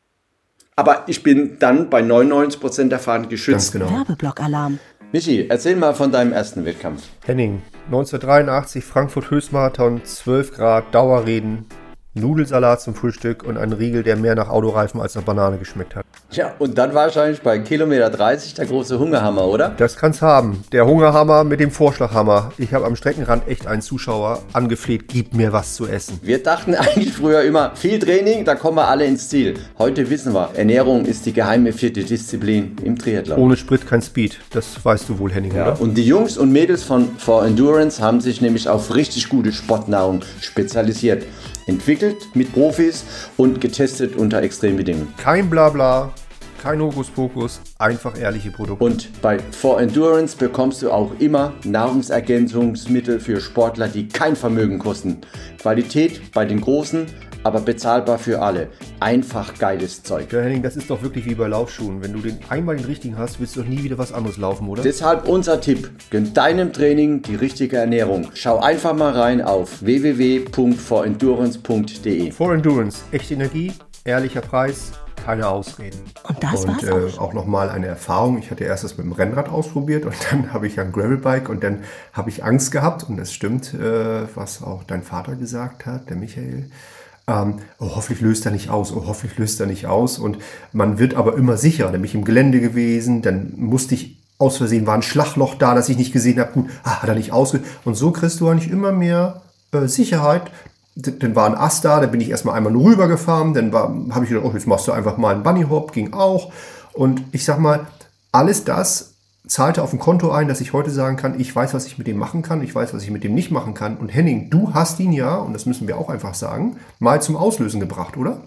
Aber ich bin dann bei neunundneunzig Prozent der Fahrten geschützt. Ganz genau. Werbeblock-Alarm. Michi, erzähl mal von deinem ersten Wettkampf. Henning, neunzehnhundertdreiundachtzig, Frankfurt Höchstmarathon, zwölf Grad, Dauerregen, Nudelsalat zum Frühstück und ein Riegel, der mehr nach Autoreifen als nach Banane geschmeckt hat. Ja, und dann wahrscheinlich bei Kilometer dreißig der große Hungerhammer, oder? Das kann's haben. Der Hungerhammer mit dem Vorschlaghammer. Ich habe am Streckenrand echt einen Zuschauer angefleht, gib mir was zu essen. Wir dachten eigentlich früher immer, viel Training, da kommen wir alle ins Ziel. Heute wissen wir, Ernährung ist die geheime vierte Disziplin im Triathlon. Ohne Sprit kein Speed. Das weißt du wohl, Henning, Ja, oder? und die Jungs und Mädels von For Endurance haben sich nämlich auf richtig gute Sportnahrung spezialisiert. Entwickelt mit Profis und getestet unter Extrembedingungen. Kein Blabla, kein Hokuspokus, einfach ehrliche Produkte. Und bei For Endurance bekommst du auch immer Nahrungsergänzungsmittel für Sportler, die kein Vermögen kosten. Qualität bei den Großen, aber bezahlbar für alle. Einfach geiles Zeug. Ja, Henning, das ist doch wirklich wie bei Laufschuhen. Wenn du den einmal den richtigen hast, willst du doch nie wieder was anderes laufen, oder? Deshalb unser Tipp, gönn deinem Training die richtige Ernährung. Schau einfach mal rein auf w w w punkt for endurance punkt d e. For Endurance, echte Energie, ehrlicher Preis, keine Ausreden. Und das Und war's äh, auch schon. auch nochmal eine Erfahrung. Ich hatte erst das mit dem Rennrad ausprobiert und dann habe ich ein Gravelbike und dann habe ich Angst gehabt. Und das stimmt, äh, was auch dein Vater gesagt hat, der Michael. Ähm, oh, hoffentlich löst er nicht aus, oh, hoffentlich löst er nicht aus. Und man wird aber immer sicherer, nämlich im Gelände gewesen. Dann musste ich aus Versehen, war ein Schlagloch da, das ich nicht gesehen habe. Gut, ah, hat er nicht ausgelöst. Und so kriegst du eigentlich immer mehr äh, Sicherheit. D- Dann war ein Ast da, dann bin ich erstmal einmal nur rübergefahren. Dann habe ich gedacht, oh, jetzt machst du einfach mal einen Bunny Hop, ging auch. Und ich sag mal, alles das zahlte auf ein Konto ein, dass ich heute sagen kann, ich weiß, was ich mit dem machen kann, ich weiß, was ich mit dem nicht machen kann. Und Henning, du hast ihn ja, und das müssen wir auch einfach sagen, mal zum Auslösen gebracht, oder?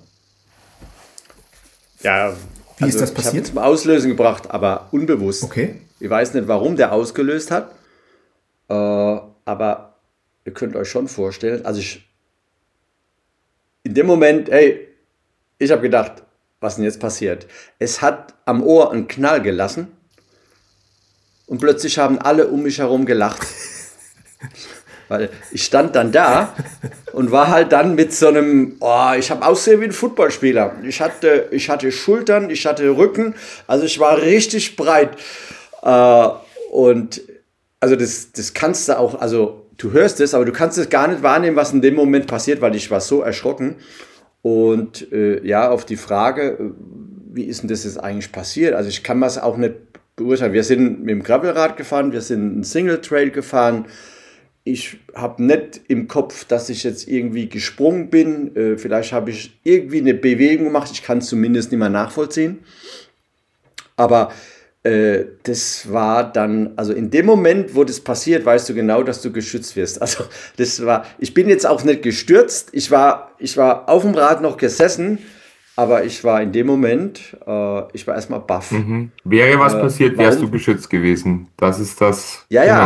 Ja, Wie ist das Ich passiert? habe zum Auslösen gebracht, aber unbewusst. Okay. Ich weiß nicht, warum der ausgelöst hat, äh, aber ihr könnt euch schon vorstellen, also ich in dem Moment, hey, ich habe gedacht, was denn jetzt passiert? Es hat am Ohr einen Knall gelassen und plötzlich haben alle um mich herum gelacht. Weil ich stand dann da und war halt dann mit so einem, oh, ich habe ausgesehen wie ein Footballspieler. Ich hatte, ich hatte Schultern, ich hatte Rücken, also ich war richtig breit. Äh, und also das, das kannst du auch, also du hörst es, aber du kannst es gar nicht wahrnehmen, was in dem Moment passiert, weil ich war so erschrocken. Und äh, ja, auf die Frage, wie ist denn das jetzt eigentlich passiert? Also ich kann das auch nicht beurteilen. Wir sind mit dem Gravelrad gefahren, wir sind einen Single Trail gefahren. Ich habe nicht im Kopf, dass ich jetzt irgendwie gesprungen bin. Äh, vielleicht habe ich irgendwie eine Bewegung gemacht. Ich kann es zumindest nicht mehr nachvollziehen. Aber äh, das war dann, also in dem Moment, wo das passiert, weißt du genau, dass du geschützt wirst. Also das war, ich bin jetzt auch nicht gestürzt. Ich war, ich war auf dem Rad noch gesessen, aber ich war in dem Moment, äh, ich war erstmal baff. Mhm. Wäre was Äh, passiert, wärst warum? du geschützt gewesen. Das ist das. Ja, ja. Genau.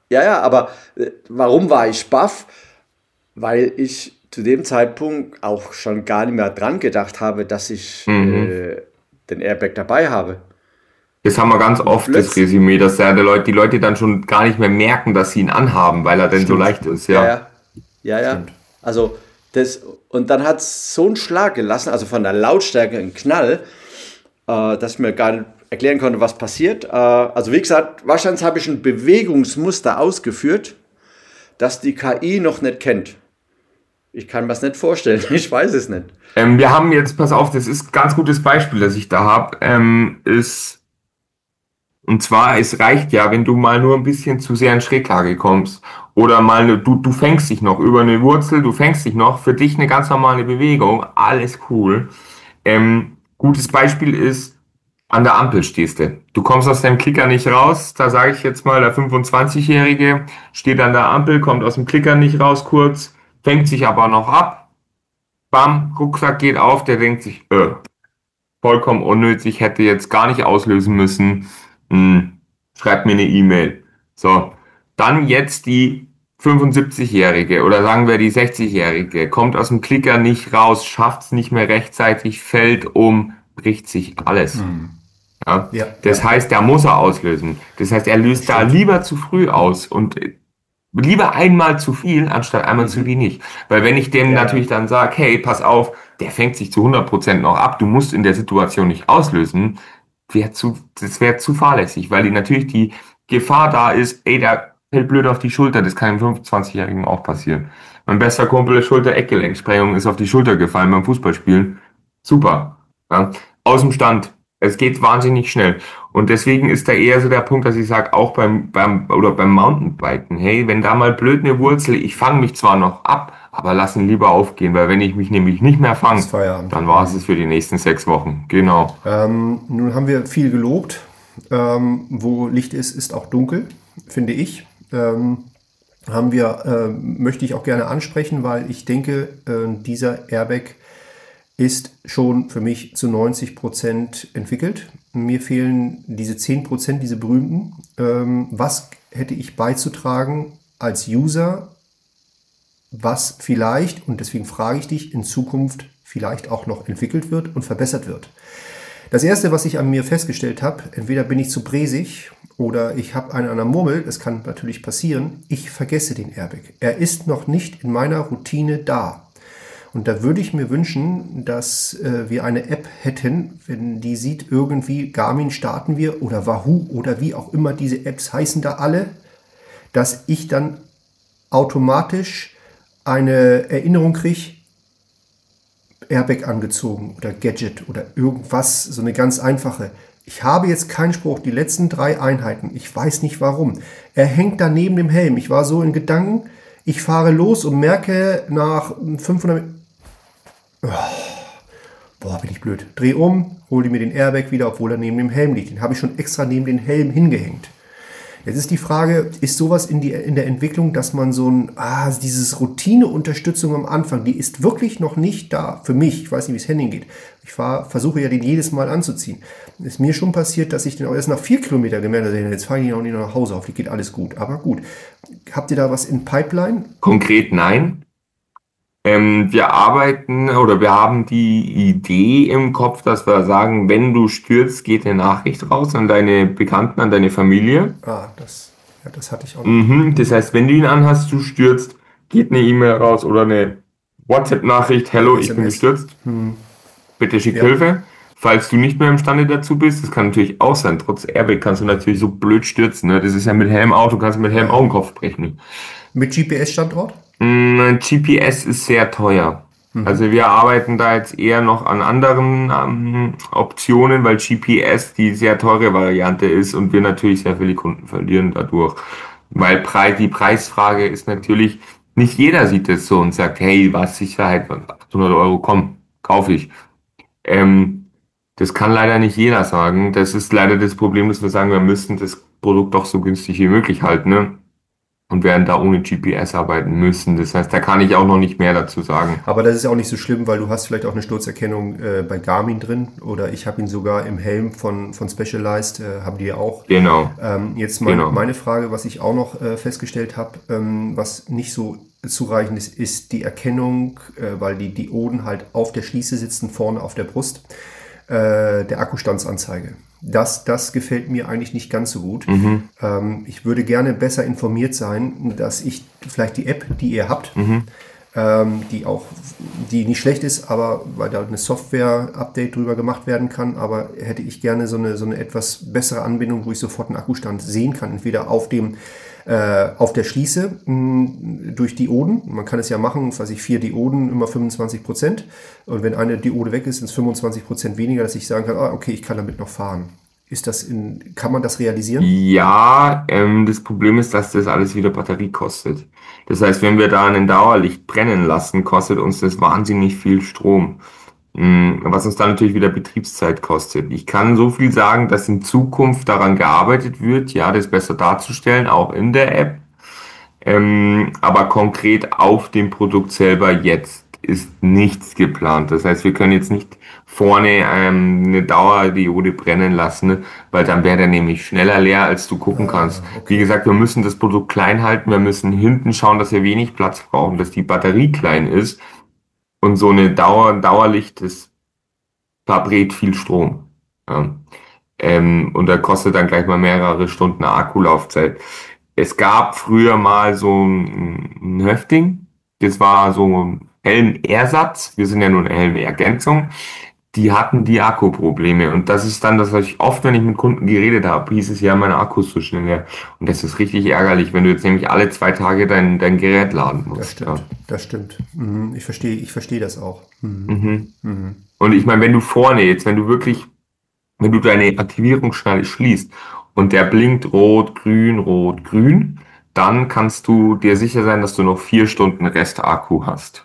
Ja, ja, aber äh, warum war ich baff? Weil ich zu dem Zeitpunkt auch schon gar nicht mehr dran gedacht habe, dass ich Mhm. äh, den Airbag dabei habe. Das haben wir ganz oft, das plötzlich- Resümee, dass ja die Leute, die Leute dann schon gar nicht mehr merken, dass sie ihn anhaben, weil er denn so Stimmt. leicht ist. Ja, Ja. ja. Ja, ja. Stimmt. Also, das, und dann hat es so einen Schlag gelassen, also von der Lautstärke einen Knall, äh, dass ich mir gar nicht erklären konnte, was passiert. Äh, also, wie gesagt, wahrscheinlich habe ich ein Bewegungsmuster ausgeführt, das die K I noch nicht kennt. Ich kann mir das nicht vorstellen, ich weiß es nicht. Ähm, wir haben jetzt, pass auf, das ist ein ganz gutes Beispiel, das ich da habe, ähm, ist, und zwar, es reicht ja, wenn du mal nur ein bisschen zu sehr in Schräglage kommst oder mal, eine, du, du fängst dich noch über eine Wurzel, du fängst dich noch, für dich eine ganz normale Bewegung, alles cool. Ähm, gutes Beispiel ist, an der Ampel stehst du. Du kommst aus deinem Klicker nicht raus, da sage ich jetzt mal, der fünfundzwanzigjährige steht an der Ampel, kommt aus dem Klicker nicht raus kurz, fängt sich aber noch ab, bam, Rucksack geht auf, der denkt sich, äh, vollkommen unnötig, hätte jetzt gar nicht auslösen müssen, hm, schreibt mir eine E-Mail. So, dann jetzt die fünfundsiebzigjährige oder sagen wir die sechzigjährige, kommt aus dem Klicker nicht raus, schafft's nicht mehr rechtzeitig, fällt um, bricht sich alles. Ja? Ja, Das ja. heißt, der muss er auslösen. Das heißt, er löst da lieber zu früh aus und äh, lieber einmal zu viel, anstatt einmal zu wenig. Weil wenn ich dem Ja. natürlich dann sage, hey, pass auf, der fängt sich zu hundert Prozent noch ab, du musst in der Situation nicht auslösen, wär zu, das wäre zu fahrlässig, weil die natürlich die Gefahr da ist, ey, der fällt blöd auf die Schulter, das kann einem fünfundzwanzigjährigen auch passieren. Mein bester Kumpel ist Schulter-Eckgelenksprengung, ist auf die Schulter gefallen beim Fußballspielen. Super. Ja. Aus dem Stand. Es geht wahnsinnig schnell. Und deswegen ist da eher so der Punkt, dass ich sage, auch beim, beim, oder beim Mountainbiken, hey, wenn da mal blöd eine Wurzel, ich fange mich zwar noch ab, aber lass ihn lieber aufgehen, weil wenn ich mich nämlich nicht mehr fange, Ist Feierabend. dann war es es für die nächsten sechs Wochen. Genau. Ähm, nun haben wir viel gelobt. Ähm, wo Licht ist, ist auch dunkel, finde ich. Ähm, haben wir, ähm, möchte ich auch gerne ansprechen, weil ich denke, äh, dieser Airbag ist schon für mich zu neunzig Prozent entwickelt. Mir fehlen diese zehn Prozent, diese berühmten. Ähm, was hätte ich beizutragen als User, was vielleicht, und deswegen frage ich dich, in Zukunft vielleicht auch noch entwickelt wird und verbessert wird? Das Erste, was ich an mir festgestellt habe, entweder bin ich zu bräsig oder ich habe einen an der Murmel, das kann natürlich passieren, ich vergesse den Airbag. Er ist noch nicht in meiner Routine da. Und da würde ich mir wünschen, dass äh, wir eine App hätten, wenn die sieht irgendwie, Garmin starten wir oder Wahoo oder wie auch immer diese Apps heißen da alle, dass ich dann automatisch eine Erinnerung kriege, Airbag angezogen oder Gadget oder irgendwas, so eine ganz einfache. Ich habe jetzt keinen Spruch, die letzten drei Einheiten, ich weiß nicht warum. Er hängt da neben dem Helm. Ich war so in Gedanken, ich fahre los und merke nach fünfhundert oh, boah, bin ich blöd. Dreh um, hole mir den Airbag wieder, obwohl er neben dem Helm liegt. Den habe ich schon extra neben den Helm hingehängt. Jetzt ist die Frage, ist sowas in, die, in der Entwicklung, dass man so ein, ah, dieses Routine-Unterstützung am Anfang, die ist wirklich noch nicht da für mich. Ich weiß nicht, wie es Henning geht. Ich fahr, versuche ja den jedes Mal anzuziehen. Ist mir schon passiert, dass ich den auch erst nach vier Kilometern gemerkt habe, jetzt fahre ich ihn auch nicht nach Hause auf, die geht alles gut. Aber gut, habt ihr da was in Pipeline? Konkret nein. Ähm, wir arbeiten oder wir haben die Idee im Kopf, dass wir sagen, wenn du stürzt, geht eine Nachricht raus an deine Bekannten, an deine Familie. Ah, das, ja, das hatte ich auch noch. Mhm. Das heißt, wenn du ihn anhast, du stürzt, geht eine E-Mail raus oder eine WhatsApp-Nachricht, hello, ich bin S M S. gestürzt. Bitte schick Ja. Hilfe. Falls du nicht mehr imstande dazu bist, das kann natürlich auch sein, trotz Airbag kannst du natürlich so blöd stürzen. Ne? Das ist ja mit Helm Auto, kannst du mit Helm auch den Kopf brechen. Mit G P S-Standort? Mm, G P S ist sehr teuer. Also wir arbeiten da jetzt eher noch an anderen ähm, Optionen, weil G P S die sehr teure Variante ist und wir natürlich sehr viele Kunden verlieren dadurch. Weil Pre- die Preisfrage ist natürlich, nicht jeder sieht es so und sagt, hey, was Sicherheit, achthundert Euro, komm, kaufe ich. Ähm, das kann leider nicht jeder sagen. Das ist leider das Problem, dass wir sagen, wir müssen das Produkt doch so günstig wie möglich halten. Ne? und werden da ohne G P S arbeiten müssen. Das heißt, da kann ich auch noch nicht mehr dazu sagen. Aber das ist ja auch nicht so schlimm, weil du hast vielleicht auch eine Sturzerkennung äh, bei Garmin drin oder ich habe ihn sogar im Helm von, von Specialized, äh, haben die ja auch. Genau. Ähm, jetzt mein, genau. meine Frage, was ich auch noch äh, festgestellt habe, ähm, was nicht so zureichend ist, ist die Erkennung, äh, weil die Dioden halt auf der Schließe sitzen, vorne auf der Brust, äh, der Akkustandsanzeige. Das, das gefällt mir eigentlich nicht ganz so gut. Mhm. Ähm, ich würde gerne besser informiert sein, dass ich vielleicht die App, die ihr habt, Mhm. ähm, die auch, die nicht schlecht ist, aber weil da eine Software-Update drüber gemacht werden kann, aber hätte ich gerne so eine, so eine etwas bessere Anbindung, wo ich sofort einen Akkustand sehen kann, entweder auf dem äh, auf der Schließe mh, durch Dioden. Man kann es ja machen, was weiß ich, vier Dioden, immer fünfundzwanzig Prozent. Und wenn eine Diode weg ist, sind es fünfundzwanzig Prozent weniger, dass ich sagen kann, ah, okay, ich kann damit noch fahren. Ist das in, kann man das realisieren? Ja, ähm, das Problem ist, dass das alles wieder Batterie kostet. Das heißt, wenn wir da ein Dauerlicht brennen lassen, kostet uns das wahnsinnig viel Strom. Was uns dann natürlich wieder Betriebszeit kostet. Ich kann so viel sagen, dass in Zukunft daran gearbeitet wird, ja, das besser darzustellen, auch in der App. Ähm, aber konkret auf dem Produkt selber jetzt ist nichts geplant. Das heißt, wir können jetzt nicht vorne ähm, eine Dauerdiode brennen lassen, weil dann wäre der nämlich schneller leer, als du gucken kannst. Ah, okay. Wie gesagt, wir müssen das Produkt klein halten, wir müssen hinten schauen, dass wir wenig Platz brauchen, dass die Batterie klein ist. Und so eine Dauer, Dauerlicht, das verbrät viel Strom. Ja. Ähm, und da kostet dann gleich mal mehrere Stunden Akkulaufzeit. Es gab früher mal so ein, ein Höfting, das war so ein Helmersatz, wir sind ja nur eine Helmergänzung, die hatten die Akkuprobleme. Und das ist dann, das was ich oft, wenn ich mit Kunden geredet habe, hieß es ja, mein Akku ist so schnell leer. Und das ist richtig ärgerlich, wenn du jetzt nämlich alle zwei Tage dein, dein Gerät laden musst. Das stimmt, ja. das stimmt. Mhm, ich verstehe, ich verstehe das auch. Mhm. Mhm. Mhm. Und ich meine, wenn du vorne jetzt, wenn du wirklich, wenn du deine Aktivierungsschnalle schließt und der blinkt rot, grün, rot, grün, dann kannst du dir sicher sein, dass du noch vier Stunden Restakku hast.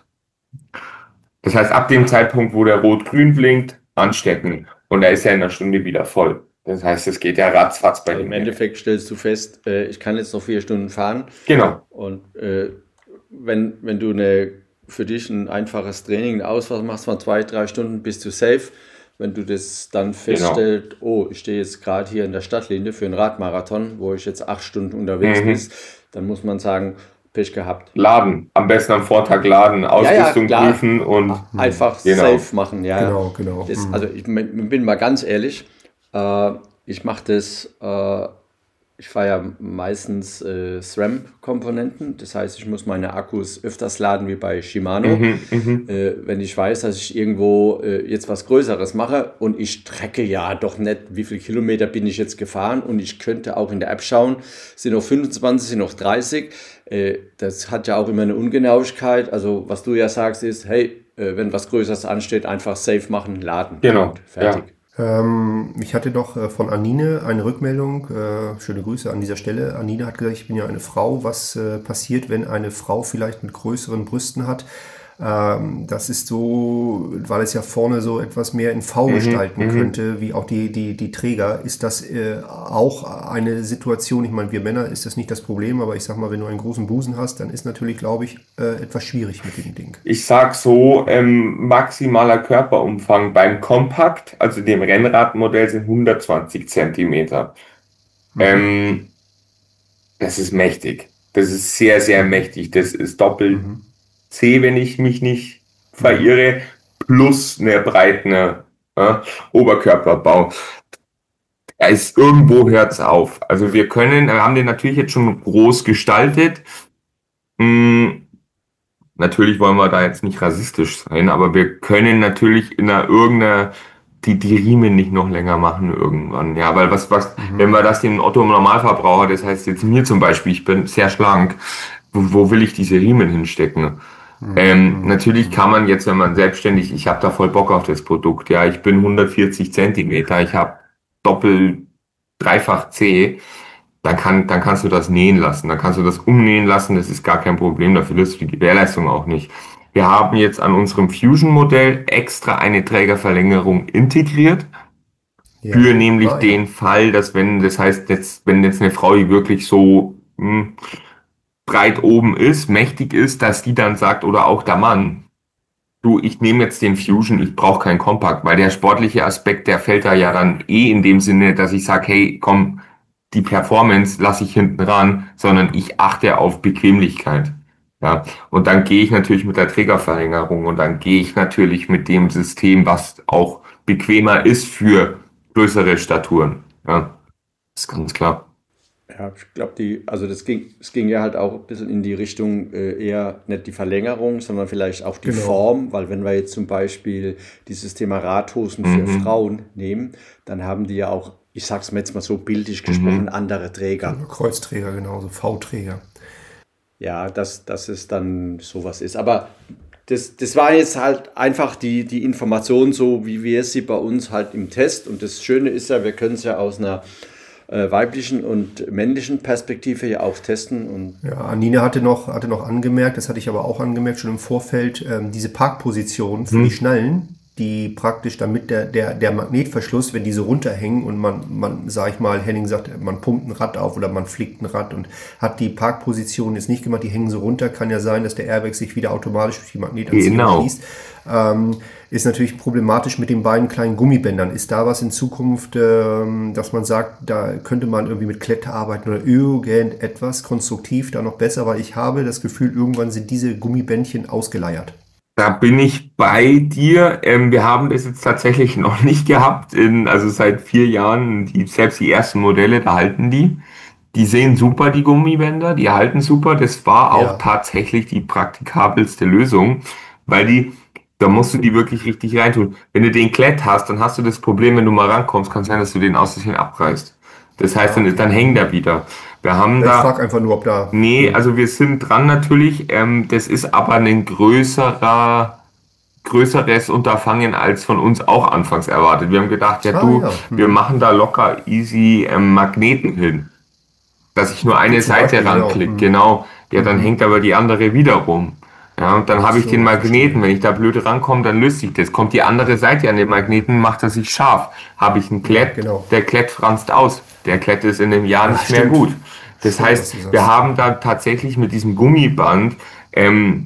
Das heißt, ab dem Zeitpunkt, wo der rot-grün blinkt, anstecken. Und er ist ja in einer Stunde wieder voll. Das heißt, es geht ja ratzfatz bei Also dem. im Endeffekt stellst du fest, äh, ich kann jetzt noch vier Stunden fahren. Genau. Und äh, wenn, wenn du eine, für dich ein einfaches Training, eine Ausfahrt machst von zwei, drei Stunden, bist du safe. Wenn du das dann feststellst, oh, ich stehe jetzt gerade hier in der Stadtlinie für einen Radmarathon, wo ich jetzt acht Stunden unterwegs Mhm. bin, dann muss man sagen, Pech gehabt. Laden. Am besten am Vortag laden, Ausrüstung klar. prüfen und Einfach Genau. safe machen. Ja, Genau, genau. Das, Mhm. also ich m- bin mal ganz ehrlich, äh, ich mache das, äh, ich fahre ja meistens äh, SRAM-Komponenten, das heißt, ich muss meine Akkus öfters laden wie bei Shimano. Mhm, mhm. Äh, wenn ich weiß, dass ich irgendwo äh, jetzt was Größeres mache und ich strecke ja doch nicht, wie viele Kilometer bin ich jetzt gefahren und ich könnte auch in der App schauen, sind noch fünfundzwanzig, sind noch dreißig. Äh, das hat ja auch immer eine Ungenauigkeit. Also was du ja sagst ist, hey, äh, wenn was Größeres ansteht, einfach safe machen, laden. Genau, Punkt. Fertig. Ähm, ich hatte doch äh, von Anine eine Rückmeldung, äh, schöne Grüße an dieser Stelle. Anine hat gesagt, ich bin ja eine Frau. Was äh, passiert, wenn eine Frau vielleicht mit größeren Brüsten hat? Ähm, das ist so, weil es ja vorne so etwas mehr in V gestalten könnte, wie auch die, die, die Träger. Ist das äh, auch eine Situation, ich meine, wir Männer ist das nicht das Problem, aber ich sag mal, wenn du einen großen Busen hast, dann ist natürlich, glaube ich, äh, etwas schwierig mit dem Ding. Ich sag so, ähm, maximaler Körperumfang beim Compact, also dem Rennradmodell, sind hundertzwanzig Zentimeter. Ähm, das ist mächtig. Das ist sehr, sehr mächtig. Das ist doppelt C, wenn ich mich nicht verirre, plus eine breite äh, Oberkörperbau. Da ist irgendwo hört's auf. Also wir können, wir haben den natürlich jetzt schon groß gestaltet. Hm, natürlich wollen wir da jetzt nicht rassistisch sein, aber wir können natürlich in einer irgendeiner die, die Riemen nicht noch länger machen irgendwann. Ja, weil was, was, wenn wir das den Otto Normalverbraucher, das heißt jetzt mir zum Beispiel, ich bin sehr schlank, wo, wo will ich diese Riemen hinstecken? Ähm, natürlich kann man jetzt, wenn man selbstständig, ich habe da voll Bock auf das Produkt, ja, ich bin hundertvierzig Zentimeter, ich habe doppel, dreifach C, dann kann, dann kannst du das nähen lassen, dann kannst du das umnähen lassen, das ist gar kein Problem, dafür löst du die Gewährleistung auch nicht. Wir haben jetzt an unserem Fusion-Modell extra eine Trägerverlängerung integriert, Ja. für nämlich Ah, ja. den Fall, dass wenn, das heißt jetzt, wenn jetzt eine Frau, die wirklich so, mh, breit oben ist, mächtig ist, dass die dann sagt, oder auch der Mann, du, ich nehme jetzt den Fusion, ich brauche keinen Compact, weil der sportliche Aspekt, der fällt da ja dann eh in dem Sinne, dass ich sage, hey, komm, die Performance lasse ich hinten ran, sondern ich achte auf Bequemlichkeit. Ja, und dann gehe ich natürlich mit der Trägerverlängerung und dann gehe ich natürlich mit dem System, was auch bequemer ist für größere Staturen. Ja, ist ganz klar. Ja, ich glaube, die, also das ging, es ging ja halt auch ein bisschen in die Richtung äh, eher nicht die Verlängerung, sondern vielleicht auch die Genau. Form, weil wenn wir jetzt zum Beispiel dieses Thema Radhosen für Mhm. Frauen nehmen, dann haben die ja auch, ich sag's mir jetzt mal so bildlich gesprochen, andere Träger. Kreuzträger genauso, V-Träger. Ja, dass, dass es dann sowas ist. Aber das, das war jetzt halt einfach die, die Information, so wie wir sie bei uns halt im Test. Und das Schöne ist ja, wir können es ja aus einer äh, weiblichen und männlichen Perspektive ja auch testen. Und Ja, Anine hatte noch, hatte noch angemerkt, das hatte ich aber auch angemerkt schon im Vorfeld, ähm, diese Parkposition für Mhm. die Schnallen, die praktisch damit der, der, der Magnetverschluss, wenn die so runterhängen und man, man, sag ich mal, Henning sagt, man pumpt ein Rad auf oder man flickt ein Rad und hat die Parkposition jetzt nicht gemacht, die hängen so runter, kann ja sein, dass der Airbag sich wieder automatisch durch die Magnetanziehung Genau. schließt. Ähm, ist natürlich problematisch mit den beiden kleinen Gummibändern. Ist da was in Zukunft, ähm, dass man sagt, da könnte man irgendwie mit Kletter arbeiten oder irgendetwas konstruktiv da noch besser, weil ich habe das Gefühl, irgendwann sind diese Gummibändchen ausgeleiert. Da bin ich bei dir. Ähm, wir haben das jetzt tatsächlich noch nicht gehabt. In, also seit vier Jahren, die, selbst die ersten Modelle, da halten die. Die sehen super, die Gummibänder, die halten super. Das war auch Ja. tatsächlich die praktikabelste Lösung, weil die, da musst du die wirklich richtig reintun. Wenn du den Klett hast, dann hast du das Problem, wenn du mal rankommst, kann sein, dass du den aus Versehen abreißt. Das heißt, dann, dann hängt der wieder. Wir haben Ich da... frage einfach nur, ob da... Nee, also wir sind dran natürlich. Ähm, das ist aber ein größerer, größeres Unterfangen als von uns auch anfangs erwartet. Wir haben gedacht, ja Ah, du, ja. Hm. wir machen da locker easy ähm, Magneten hin. Dass ich nur eine Zum Seite Beispiel, genau. ranklicke, Hm. genau. Ja, dann hängt aber die andere wieder rum. Ja, und dann habe ich so, den Magneten. verstehe. Wenn ich da blöd rankomme, dann löst sich das. Kommt die andere Seite an den Magneten, macht er sich scharf. Habe ich einen Klett, genau. der Klett franzt aus. Der Klett ist in einem Jahr Ja, nicht mehr stimmt. gut. Das Stimmt, was heißt, du sagst. wir haben da tatsächlich mit diesem Gummiband ähm,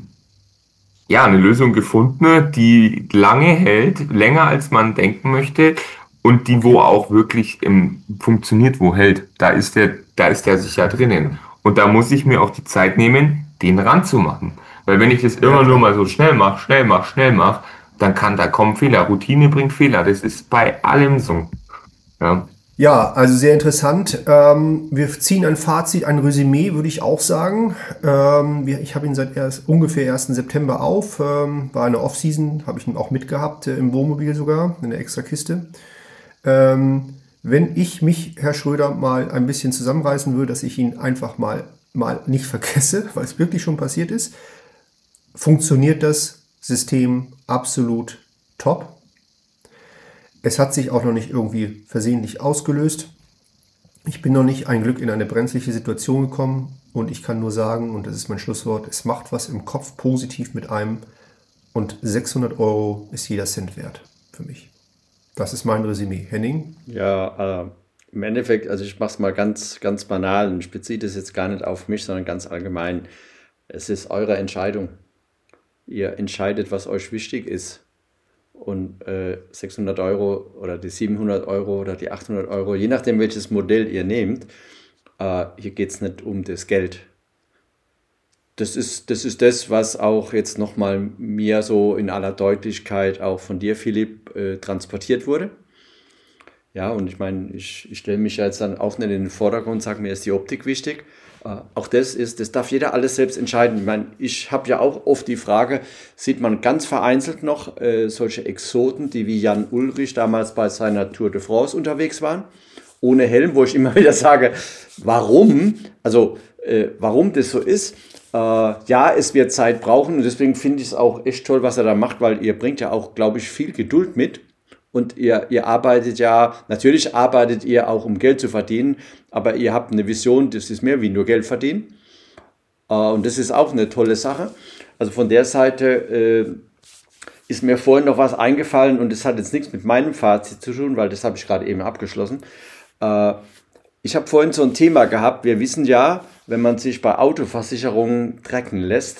ja eine Lösung gefunden, die lange hält, länger als man denken möchte und die wo auch wirklich ähm, funktioniert, wo hält. Da ist der, da ist der sicher drinnen. Und da muss ich mir auch die Zeit nehmen, den ranzumachen. Weil wenn ich das immer nur mal so schnell mache, schnell mache, schnell mache, dann kann da kommen Fehler. Routine bringt Fehler. Das ist bei allem so. Ja. Ja, also sehr interessant. Ähm, wir ziehen ein Fazit, ein Resümee, würde ich auch sagen. Ähm, wir, ich habe ihn seit erst, ungefähr ersten September auf. Ähm, war eine Off-Season, habe ich ihn auch mitgehabt, äh, im Wohnmobil sogar, in der Extrakiste. Ähm, wenn ich mich, Herr Schröder, mal ein bisschen zusammenreißen würde, dass ich ihn einfach mal, mal nicht vergesse, weil es wirklich schon passiert ist, funktioniert das System absolut top. Es hat sich auch noch nicht irgendwie versehentlich ausgelöst. Ich bin noch nicht ein Glück in eine brenzliche Situation gekommen und ich kann nur sagen, und das ist mein Schlusswort, es macht was im Kopf positiv mit einem und sechshundert Euro ist jeder Cent wert für mich. Das ist mein Resümee. Henning? ja, äh, im Endeffekt, also ich mache es mal ganz, ganz banal und ich beziehe das jetzt gar nicht auf mich, sondern ganz allgemein. Es ist eure Entscheidung. Ihr entscheidet, was euch wichtig ist. Und äh, sechshundert Euro oder die siebenhundert Euro oder die achthundert Euro, je nachdem welches Modell ihr nehmt, äh, hier geht es nicht um das Geld. Das ist, das ist das, was auch jetzt nochmal mir so in aller Deutlichkeit auch von dir, Philipp, äh, transportiert wurde. Ja, und ich meine, ich, ich stelle mich jetzt dann auch nicht in den Vordergrund und sage, mir ist die Optik wichtig. Äh, auch das ist, das darf jeder alles selbst entscheiden. Ich meine, ich habe ja auch oft die Frage, sieht man ganz vereinzelt noch äh, solche Exoten, die wie Jan Ullrich damals bei seiner Tour de France unterwegs waren, ohne Helm, wo ich immer wieder sage, warum? Also, äh, warum das so ist? Äh, ja, es wird Zeit brauchen und deswegen finde ich es auch echt toll, was er da macht, weil ihr bringt ja auch, glaube ich, viel Geduld mit. Und ihr, ihr arbeitet ja, natürlich arbeitet ihr auch, um Geld zu verdienen, aber ihr habt eine Vision, das ist mehr wie nur Geld verdienen. Äh, und das ist auch eine tolle Sache. Also von der Seite äh, ist mir vorhin noch was eingefallen und das hat jetzt nichts mit meinem Fazit zu tun, weil das habe ich gerade eben abgeschlossen. Äh, ich habe vorhin so ein Thema gehabt, wir wissen ja, wenn man sich bei Autoversicherungen tracken lässt,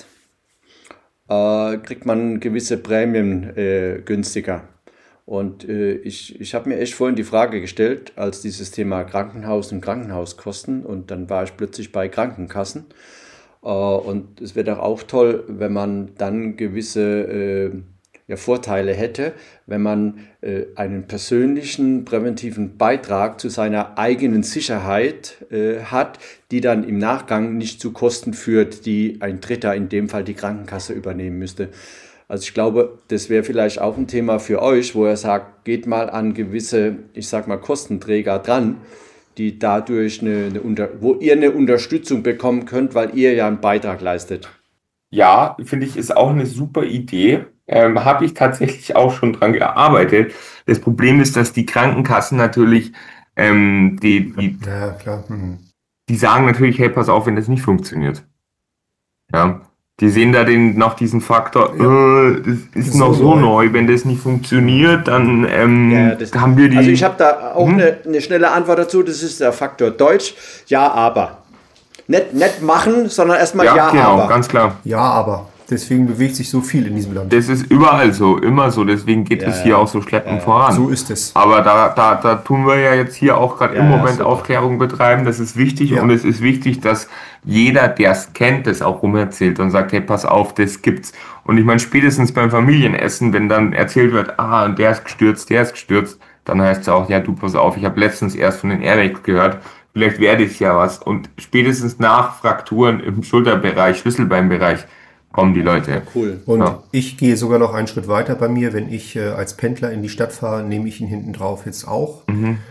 äh, kriegt man gewisse Prämien äh, günstiger. Und äh, ich, ich habe mir echt vorhin die Frage gestellt, als dieses Thema Krankenhaus und Krankenhauskosten, und dann war ich plötzlich bei Krankenkassen. Äh, und es wäre doch auch toll, wenn man dann gewisse äh, ja, Vorteile hätte, wenn man äh, einen persönlichen präventiven Beitrag zu seiner eigenen Sicherheit äh, hat, die dann im Nachgang nicht zu Kosten führt, die ein Dritter, in dem Fall die Krankenkasse, übernehmen müsste. Also ich glaube, das wäre vielleicht auch ein Thema für euch, wo ihr sagt, geht mal an gewisse, ich sag mal, Kostenträger dran, die dadurch eine, eine Unter- wo ihr eine Unterstützung bekommen könnt, weil ihr ja einen Beitrag leistet. Ja, finde ich, ist auch eine super Idee. Ähm, habe ich tatsächlich auch schon dran gearbeitet. Das Problem ist, dass die Krankenkassen natürlich, ähm, die, die, Ja, klar. Mhm. die sagen natürlich, hey, pass auf, wenn das nicht funktioniert. Ja, die sehen da den, noch diesen Faktor, Ja. äh, das ist Ist noch so so neu. neu, wenn das nicht funktioniert, dann ähm, Ja, das- haben wir die... Also ich habe da auch Hm? eine, eine schnelle Antwort dazu, das ist der Faktor Deutsch, ja, aber. Nicht, nicht machen, sondern erstmal ja, ja, genau, aber. ganz klar. Ja, aber deswegen bewegt sich so viel in diesem Land. Das ist überall so, immer so, deswegen geht Ja, es ja. hier auch so schleppend Ja, ja. voran. So ist es. Aber da, da, da tun wir ja jetzt hier auch gerade Ja, im ja, Moment super. Aufklärung betreiben. Das ist wichtig Ja. und es ist wichtig, dass jeder, der es kennt, das auch rumerzählt und sagt, hey, pass auf, das gibt's. Und ich meine, spätestens beim Familienessen, wenn dann erzählt wird, ah, und der ist gestürzt, der ist gestürzt, dann heißt es auch, ja, du, pass auf, ich habe letztens erst von den Airbags gehört, vielleicht werde ich ja was. Und spätestens nach Frakturen im Schulterbereich, Schlüsselbeinbereich kommen die Leute. Cool. Und Ja. ich gehe sogar noch einen Schritt weiter bei mir. Wenn ich äh, als Pendler in die Stadt fahre, nehme ich ihn hinten drauf jetzt auch.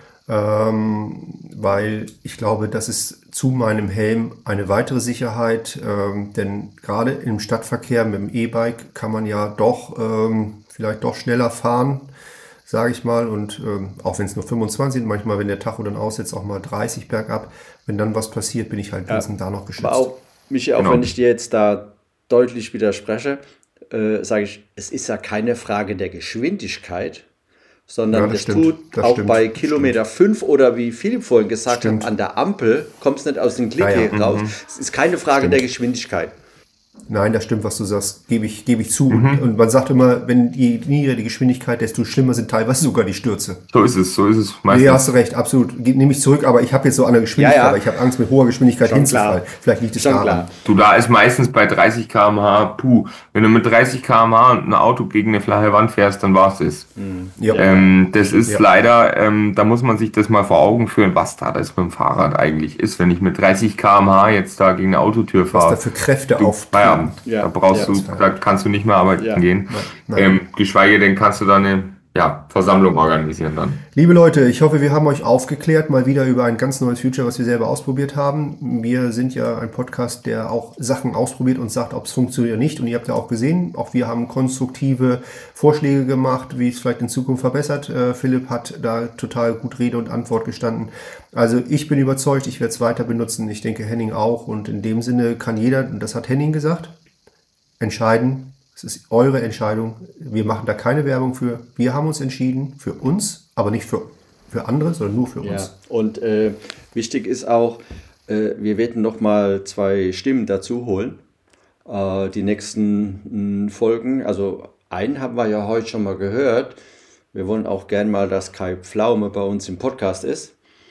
Ähm, weil ich glaube, das ist zu meinem Helm eine weitere Sicherheit. Ähm, denn gerade im Stadtverkehr mit dem E-Bike kann man ja doch ähm, vielleicht doch schneller fahren, sage ich mal. Und ähm, auch wenn es nur fünfundzwanzig sind, manchmal, wenn der Tacho dann aussetzt, auch mal dreißig bergab. Wenn dann was passiert, bin ich halt wenigstens da noch geschützt. Aber auch, Michi, auch Genau. wenn ich dir jetzt da deutlich widerspreche, äh, sage ich, es ist ja keine Frage der Geschwindigkeit, sondern Ja, das das, stimmt. tut Das auch stimmt. bei Das Kilometer fünf oder wie Philipp vorhin gesagt Stimmt. hat, an der Ampel kommst du nicht aus dem Klick Ja, ja. hier raus. Es ist keine Frage der Geschwindigkeit. Nein, das stimmt, was du sagst, gebe ich, gebe ich zu. Und, und man sagt immer, wenn je niedriger die Geschwindigkeit, desto schlimmer sind teilweise sogar die Stürze. So ist es, so ist es meistens. Nee, hast du recht, absolut. Ge- Nehme ich zurück, aber ich habe jetzt so an der Geschwindigkeit, Ja, ja. aber ich habe Angst, mit hoher Geschwindigkeit Schon hinzufallen. klar. Vielleicht liegt es Schon daran. klar. Du, da ist meistens bei dreißig Kilometer pro Stunde, puh, wenn du mit dreißig Kilometer pro Stunde ein Auto gegen eine flache Wand fährst, dann war's es. Ja. Ähm, das ist Ja. leider, ähm, da muss man sich das mal vor Augen führen, was da das mit dem Fahrrad eigentlich ist. Wenn ich mit dreißig Kilometer pro Stunde jetzt da gegen eine Autotür Was da fahre, für Kräfte du, auftreten. Feierabend. Ja. Da brauchst Ja. du, da kannst du nicht mehr arbeiten Ja. gehen. Nein. Ähm, geschweige denn kannst du da eine ja, Versammlung organisieren dann. Liebe Leute, ich hoffe, wir haben euch aufgeklärt, mal wieder über ein ganz neues Feature, was wir selber ausprobiert haben. Wir sind ja ein Podcast, der auch Sachen ausprobiert und sagt, ob es funktioniert oder nicht. Und ihr habt ja auch gesehen, auch wir haben konstruktive Vorschläge gemacht, wie es vielleicht in Zukunft verbessert. Äh, Philipp hat da total gut Rede und Antwort gestanden. Also ich bin überzeugt, ich werde es weiter benutzen. Ich denke, Henning auch. Und in dem Sinne kann jeder, und das hat Henning gesagt, entscheiden. Es ist eure Entscheidung. Wir machen da keine Werbung für. Wir haben uns entschieden für uns, aber nicht für, für andere, sondern nur für Ja. uns. Und äh, wichtig ist auch, äh, wir werden noch mal zwei Stimmen dazu holen. Äh, die nächsten mh, Folgen, also einen haben wir ja heute schon mal gehört. Wir wollen auch gern mal, dass Kai Pflaume bei uns im Podcast ist.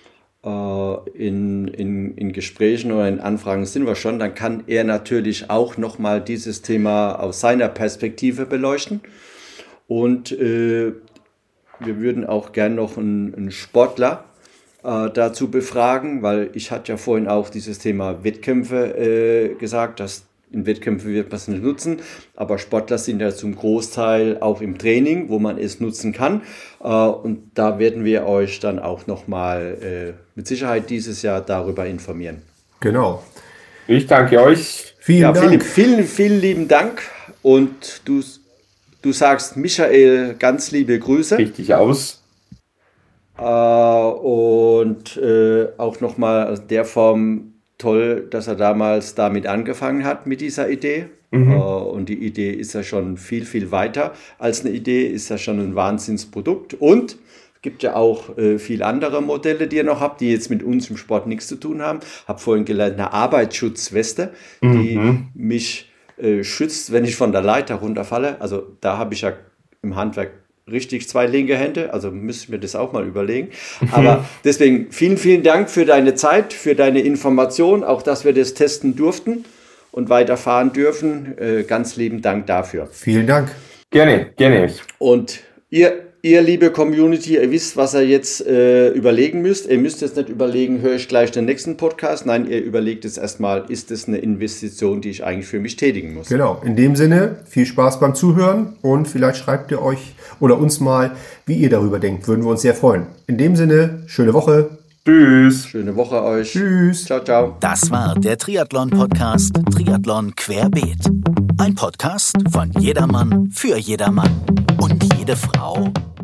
In, in, in Gesprächen oder in Anfragen sind wir schon, dann kann er natürlich auch nochmal dieses Thema aus seiner Perspektive beleuchten. Und äh, wir würden auch gern noch einen, einen Sportler äh, dazu befragen, weil ich hatte ja vorhin auch dieses Thema Wettkämpfe äh, gesagt, dass in Wettkämpfen wird man es nicht nutzen, aber Sportler sind ja zum Großteil auch im Training, wo man es nutzen kann. Äh, und da werden wir euch dann auch nochmal äh, mit Sicherheit dieses Jahr darüber informieren. Genau. Ich danke euch. Vielen Ja, Dank. Philipp, vielen, vielen lieben Dank und du, du sagst Michael ganz liebe Grüße. Richtig aus. Äh, und äh, auch nochmal aus der Form toll, dass er damals damit angefangen hat mit dieser Idee. Mhm. Äh, und die Idee ist ja schon viel, viel weiter als eine Idee, ist ja schon ein Wahnsinnsprodukt. Und Es gibt ja auch äh, viele andere Modelle, die ihr noch habt, die jetzt mit uns im Sport nichts zu tun haben. Hab vorhin gelernt, eine Arbeitsschutzweste, die Mhm. mich äh, schützt, wenn ich von der Leiter runterfalle. Also da habe ich ja im Handwerk richtig zwei linke Hände, also müsste ich mir das auch mal überlegen. Aber deswegen vielen, vielen Dank für deine Zeit, für deine Information, auch dass wir das testen durften und weiterfahren dürfen. Äh, ganz lieben Dank dafür. Vielen Dank. Gerne, gerne. Und ihr, ihr liebe Community, ihr wisst, was ihr jetzt äh, überlegen müsst. Ihr müsst jetzt nicht überlegen, höre ich gleich den nächsten Podcast. Nein, ihr überlegt jetzt erstmal, ist das eine Investition, die ich eigentlich für mich tätigen muss? Genau, in dem Sinne, viel Spaß beim Zuhören und vielleicht schreibt ihr euch oder uns mal, wie ihr darüber denkt. Würden wir uns sehr freuen. In dem Sinne, schöne Woche. Tschüss. Schöne Woche euch. Tschüss. Ciao, ciao. Das war der Triathlon-Podcast Triathlon Querbeet. Ein Podcast von jedermann für jedermann und jede Frau.